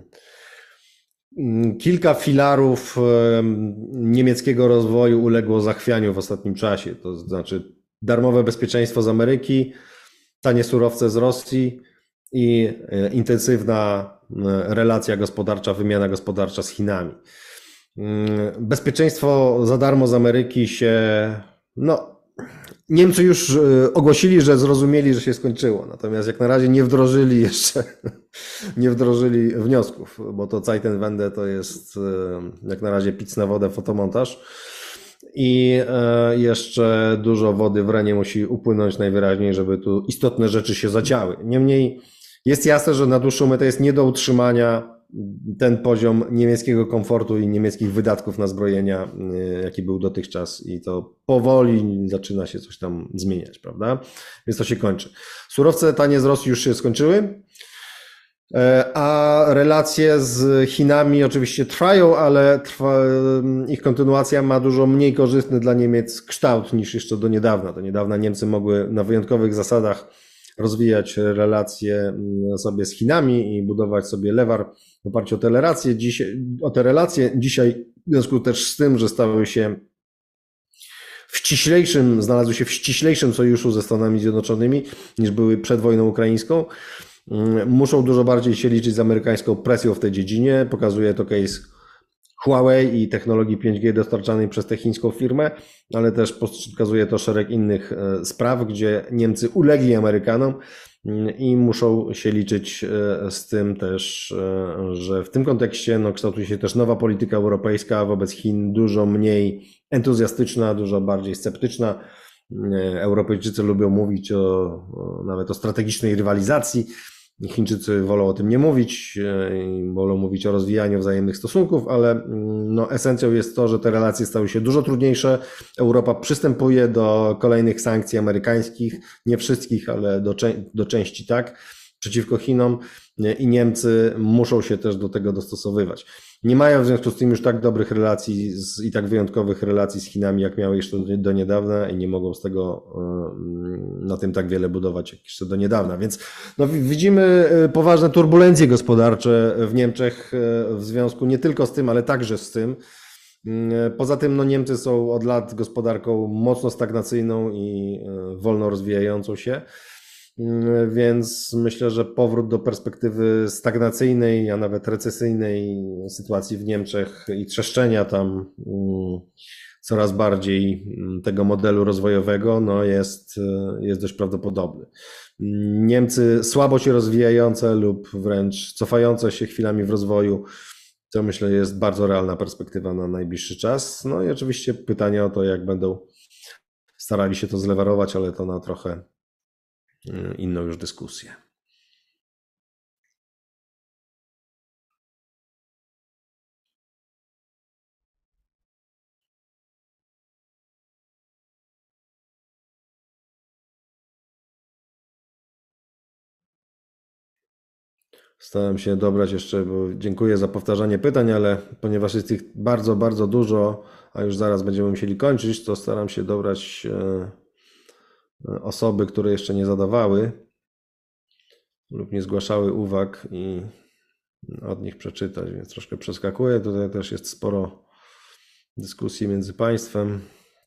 Kilka filarów niemieckiego rozwoju uległo zachwianiu w ostatnim czasie, to znaczy darmowe bezpieczeństwo z Ameryki, tanie surowce z Rosji i intensywna relacja gospodarcza, wymiana gospodarcza z Chinami. Bezpieczeństwo za darmo z Ameryki się, no, Niemcy już ogłosili, że zrozumieli, że się skończyło, natomiast jak na razie nie wdrożyli jeszcze, nie wdrożyli wniosków, bo to Zeitenwende to jest jak na razie pic na wodę, fotomontaż i jeszcze dużo wody w Renie musi upłynąć najwyraźniej, żeby tu istotne rzeczy się zadziały. Niemniej jest jasne, że na dłuższą metę jest nie do utrzymania ten poziom niemieckiego komfortu i niemieckich wydatków na zbrojenia, jaki był dotychczas, i to powoli zaczyna się coś tam zmieniać, prawda? Więc to się kończy. Surowce tanie z Rosji już się skończyły, a relacje z Chinami oczywiście trwają, ale trwa, ich kontynuacja ma dużo mniej korzystny dla Niemiec kształt niż jeszcze do niedawna. Do niedawna Niemcy mogły na wyjątkowych zasadach rozwijać relacje sobie z Chinami i budować sobie lewar w oparciu o te relacje. Dzisiaj, o te relacje. Dzisiaj w związku też z tym, że stały się w ściślejszym, znalazły się w ściślejszym sojuszu ze Stanami Zjednoczonymi niż były przed wojną ukraińską, muszą dużo bardziej się liczyć z amerykańską presją w tej dziedzinie. Pokazuje to case Huawei i technologii pięć G dostarczanej przez tę chińską firmę, ale też pokazuje to szereg innych spraw, gdzie Niemcy ulegli Amerykanom i muszą się liczyć z tym też, że w tym kontekście no, kształtuje się też nowa polityka europejska wobec Chin, dużo mniej entuzjastyczna, dużo bardziej sceptyczna. Europejczycy lubią mówić o, o nawet o strategicznej rywalizacji. Chińczycy wolą o tym nie mówić, wolą mówić o rozwijaniu wzajemnych stosunków, ale no, esencją jest to, że te relacje stały się dużo trudniejsze. Europa przystępuje do kolejnych sankcji amerykańskich, nie wszystkich, ale do, do części tak, przeciwko Chinom, i Niemcy muszą się też do tego dostosowywać. Nie mają w związku z tym już tak dobrych relacji z, i tak wyjątkowych relacji z Chinami, jak miały jeszcze do, do niedawna, i nie mogą z tego na tym tak wiele budować, jak jeszcze do niedawna. Więc no, widzimy poważne turbulencje gospodarcze w Niemczech w związku nie tylko z tym, ale także z tym, Poza tym no, Niemcy są od lat gospodarką mocno stagnacyjną i wolno rozwijającą się, więc myślę, że powrót do perspektywy stagnacyjnej, a nawet recesyjnej sytuacji w Niemczech i trzeszczenia tam coraz bardziej tego modelu rozwojowego no jest, jest dość prawdopodobny. Niemcy słabo się rozwijające lub wręcz cofające się chwilami w rozwoju, to myślę jest bardzo realna perspektywa na najbliższy czas. No i oczywiście pytanie o to, jak będą starali się to zlewarować, ale to na trochę inną już dyskusję. Starałem się dobrać jeszcze, bo dziękuję za powtarzanie pytań, ale ponieważ jest ich bardzo, bardzo dużo, a już zaraz będziemy musieli kończyć, to staram się dobrać osoby, które jeszcze nie zadawały lub nie zgłaszały uwag i od nich przeczytać, więc troszkę przeskakuję. Tutaj też jest sporo dyskusji między państwem.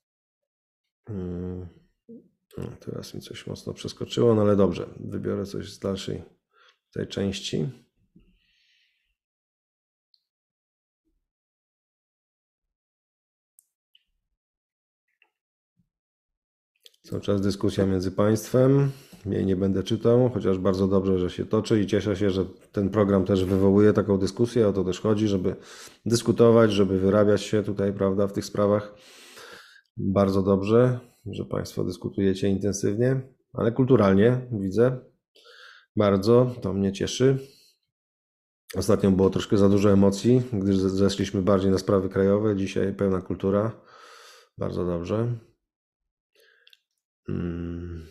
Teraz mi coś mocno przeskoczyło, no ale dobrze, wybiorę coś z dalszej tej części. Cały czas dyskusja między państwem. Jej nie będę czytał, chociaż bardzo dobrze, że się toczy i cieszę się, że ten program też wywołuje taką dyskusję. O to też chodzi, żeby dyskutować, żeby wyrabiać się tutaj, prawda, w tych sprawach. Bardzo dobrze, że państwo dyskutujecie intensywnie, ale kulturalnie widzę. Bardzo, to mnie cieszy. Ostatnio było troszkę za dużo emocji, gdyż zeszliśmy bardziej na sprawy krajowe. Dzisiaj pełna kultura. Bardzo dobrze. Hmm.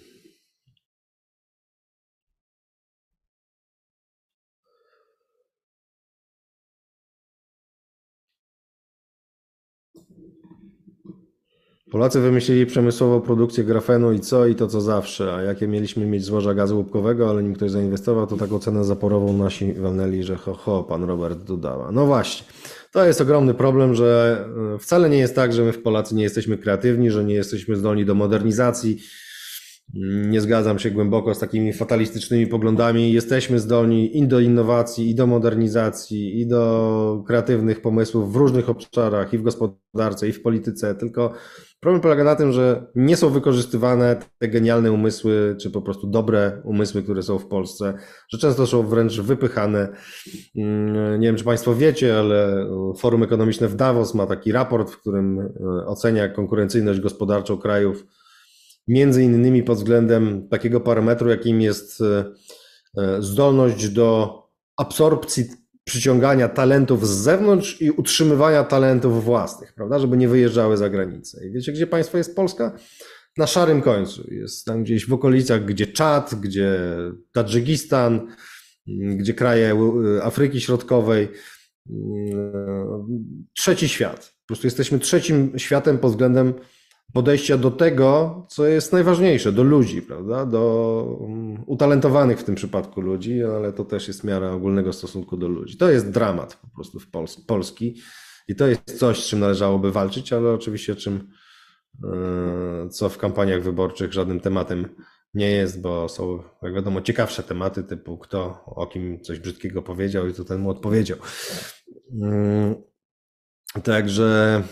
Polacy wymyślili przemysłową produkcję grafenu i co? I to co zawsze. A jakie mieliśmy mieć złoża gazu łupkowego, ale nim ktoś zainwestował, to taką cenę zaporową nasi walnęli, że ho, ho, pan Robert dodała. No właśnie, to jest ogromny problem, że wcale nie jest tak, że my w Polacy nie jesteśmy kreatywni, że nie jesteśmy zdolni do modernizacji. Nie zgadzam się głęboko z takimi fatalistycznymi poglądami. Jesteśmy zdolni i do innowacji, i do modernizacji, i do kreatywnych pomysłów w różnych obszarach, i w gospodarce, i w polityce, tylko problem polega na tym, że nie są wykorzystywane te genialne umysły, czy po prostu dobre umysły, które są w Polsce, że często są wręcz wypychane. Nie wiem, czy państwo wiecie, ale Forum Ekonomiczne w Davos ma taki raport, w którym ocenia konkurencyjność gospodarczą krajów, między innymi pod względem takiego parametru, jakim jest zdolność do absorpcji, przyciągania talentów z zewnątrz i utrzymywania talentów własnych, prawda, żeby nie wyjeżdżały za granicę. I wiecie, gdzie państwo jest Polska? Na szarym końcu. Jest tam gdzieś w okolicach, gdzie Czad, gdzie Tadżykistan, gdzie kraje Afryki Środkowej. Trzeci świat. Po prostu jesteśmy trzecim światem pod względem podejścia do tego, co jest najważniejsze, do ludzi, prawda? Do utalentowanych w tym przypadku ludzi, ale to też jest miara ogólnego stosunku do ludzi. To jest dramat po prostu w Pols- Polski i to jest coś, z czym należałoby walczyć, ale oczywiście czym, co w kampaniach wyborczych żadnym tematem nie jest, bo są, jak wiadomo, ciekawsze tematy typu kto o kim coś brzydkiego powiedział i to ten mu odpowiedział. Także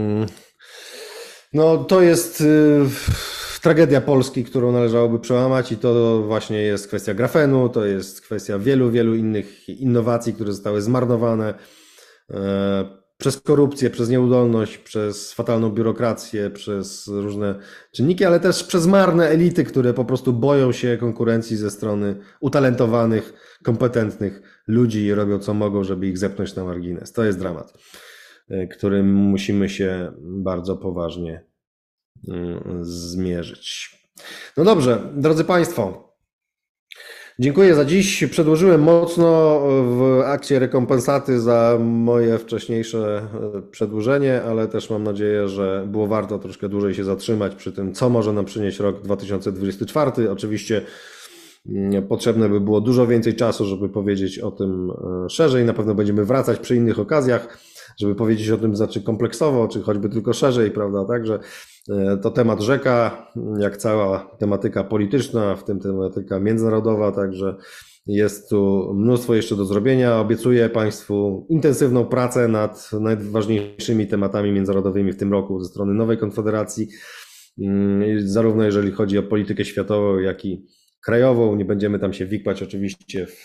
no to jest y, tragedia Polski, którą należałoby przełamać i to właśnie jest kwestia grafenu, to jest kwestia wielu, wielu innych innowacji, które zostały zmarnowane y, przez korupcję, przez nieudolność, przez fatalną biurokrację, przez różne czynniki, ale też przez marne elity, które po prostu boją się konkurencji ze strony utalentowanych, kompetentnych ludzi i robią co mogą, żeby ich zepchnąć na margines. To jest dramat, którym musimy się bardzo poważnie zmierzyć. No dobrze, drodzy Państwo, dziękuję za dziś. Przedłużyłem mocno w akcie rekompensaty za moje wcześniejsze przedłużenie, ale też mam nadzieję, że było warto troszkę dłużej się zatrzymać przy tym, co może nam przynieść rok dwa tysiące dwudziesty czwarty. Oczywiście potrzebne by było dużo więcej czasu, żeby powiedzieć o tym szerzej. Na pewno będziemy wracać przy innych okazjach. żeby powiedzieć o tym znaczy kompleksowo, czy choćby tylko szerzej, prawda? Także to temat rzeka, jak cała tematyka polityczna, w tym tematyka międzynarodowa, także jest tu mnóstwo jeszcze do zrobienia. Obiecuję Państwu intensywną pracę nad najważniejszymi tematami międzynarodowymi w tym roku ze strony Nowej Konfederacji, zarówno jeżeli chodzi o politykę światową, jak i krajową. Nie będziemy tam się wikłać oczywiście w,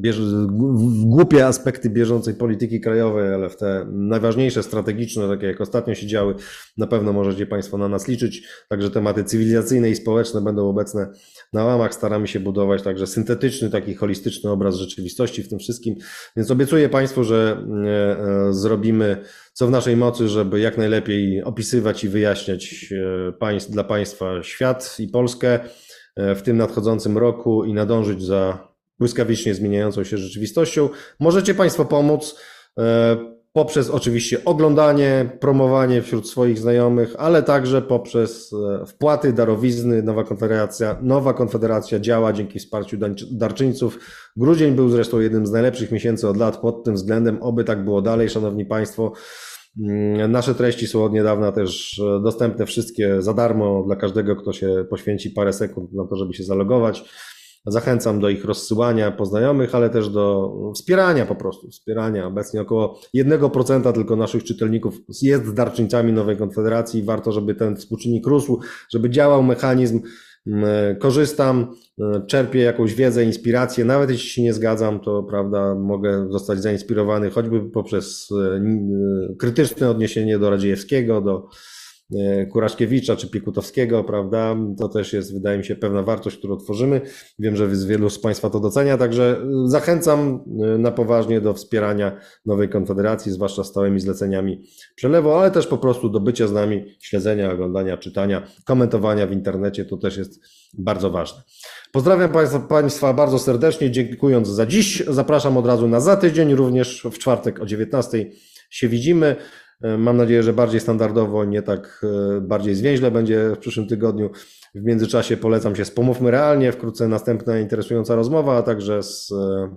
w głupie aspekty bieżącej polityki krajowej, ale w te najważniejsze, strategiczne, takie jak ostatnio się działy, na pewno możecie Państwo na nas liczyć. Także tematy cywilizacyjne i społeczne będą obecne na łamach. Staramy się budować także syntetyczny, taki holistyczny obraz rzeczywistości w tym wszystkim. Więc obiecuję Państwu, że zrobimy co w naszej mocy, żeby jak najlepiej opisywać i wyjaśniać państw, dla Państwa świat i Polskę w tym nadchodzącym roku i nadążyć za błyskawicznie zmieniającą się rzeczywistością. Możecie Państwo pomóc poprzez oczywiście oglądanie, promowanie wśród swoich znajomych, ale także poprzez wpłaty, darowizny. Nowa Konfederacja, Nowa Konfederacja działa dzięki wsparciu darczyńców. Grudzień był zresztą jednym z najlepszych miesięcy od lat pod tym względem. Oby tak było dalej, Szanowni Państwo. Nasze treści są od niedawna też dostępne wszystkie za darmo dla każdego, kto się poświęci parę sekund na to, żeby się zalogować. Zachęcam do ich rozsyłania po znajomych, ale też do wspierania po prostu, wspierania. Obecnie około jednego procenta tylko naszych czytelników jest darczyńcami Nowej Konfederacji. Warto, żeby ten współczynnik rósł, żeby działał mechanizm. Korzystam, czerpię jakąś wiedzę, inspirację, nawet jeśli się nie zgadzam, to prawda, mogę zostać zainspirowany choćby poprzez krytyczne odniesienie do Radziejewskiego, do Kuraszkiewicza czy Piekutowskiego, prawda? To też jest, wydaje mi się, pewna wartość, którą tworzymy. Wiem, że wielu z Państwa to docenia, także zachęcam na poważnie do wspierania Nowej Konfederacji, zwłaszcza stałymi zleceniami przelewu, ale też po prostu do bycia z nami, śledzenia, oglądania, czytania, komentowania w internecie, to też jest bardzo ważne. Pozdrawiam Państwa bardzo serdecznie, dziękując za dziś. Zapraszam od razu na za tydzień, również w czwartek o dziewiętnastej się widzimy. Mam nadzieję, że bardziej standardowo, nie tak bardziej zwięźle będzie w przyszłym tygodniu. W międzyczasie polecam się z Pomówmy Realnie, wkrótce następna interesująca rozmowa, a także z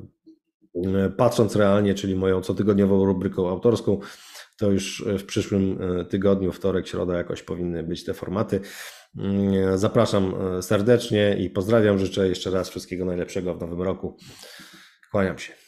Patrząc Realnie, czyli moją cotygodniową rubryką autorską. To już w przyszłym tygodniu, wtorek, środa jakoś powinny być te formaty. Zapraszam serdecznie i pozdrawiam, życzę jeszcze raz wszystkiego najlepszego w nowym roku. Kłaniam się.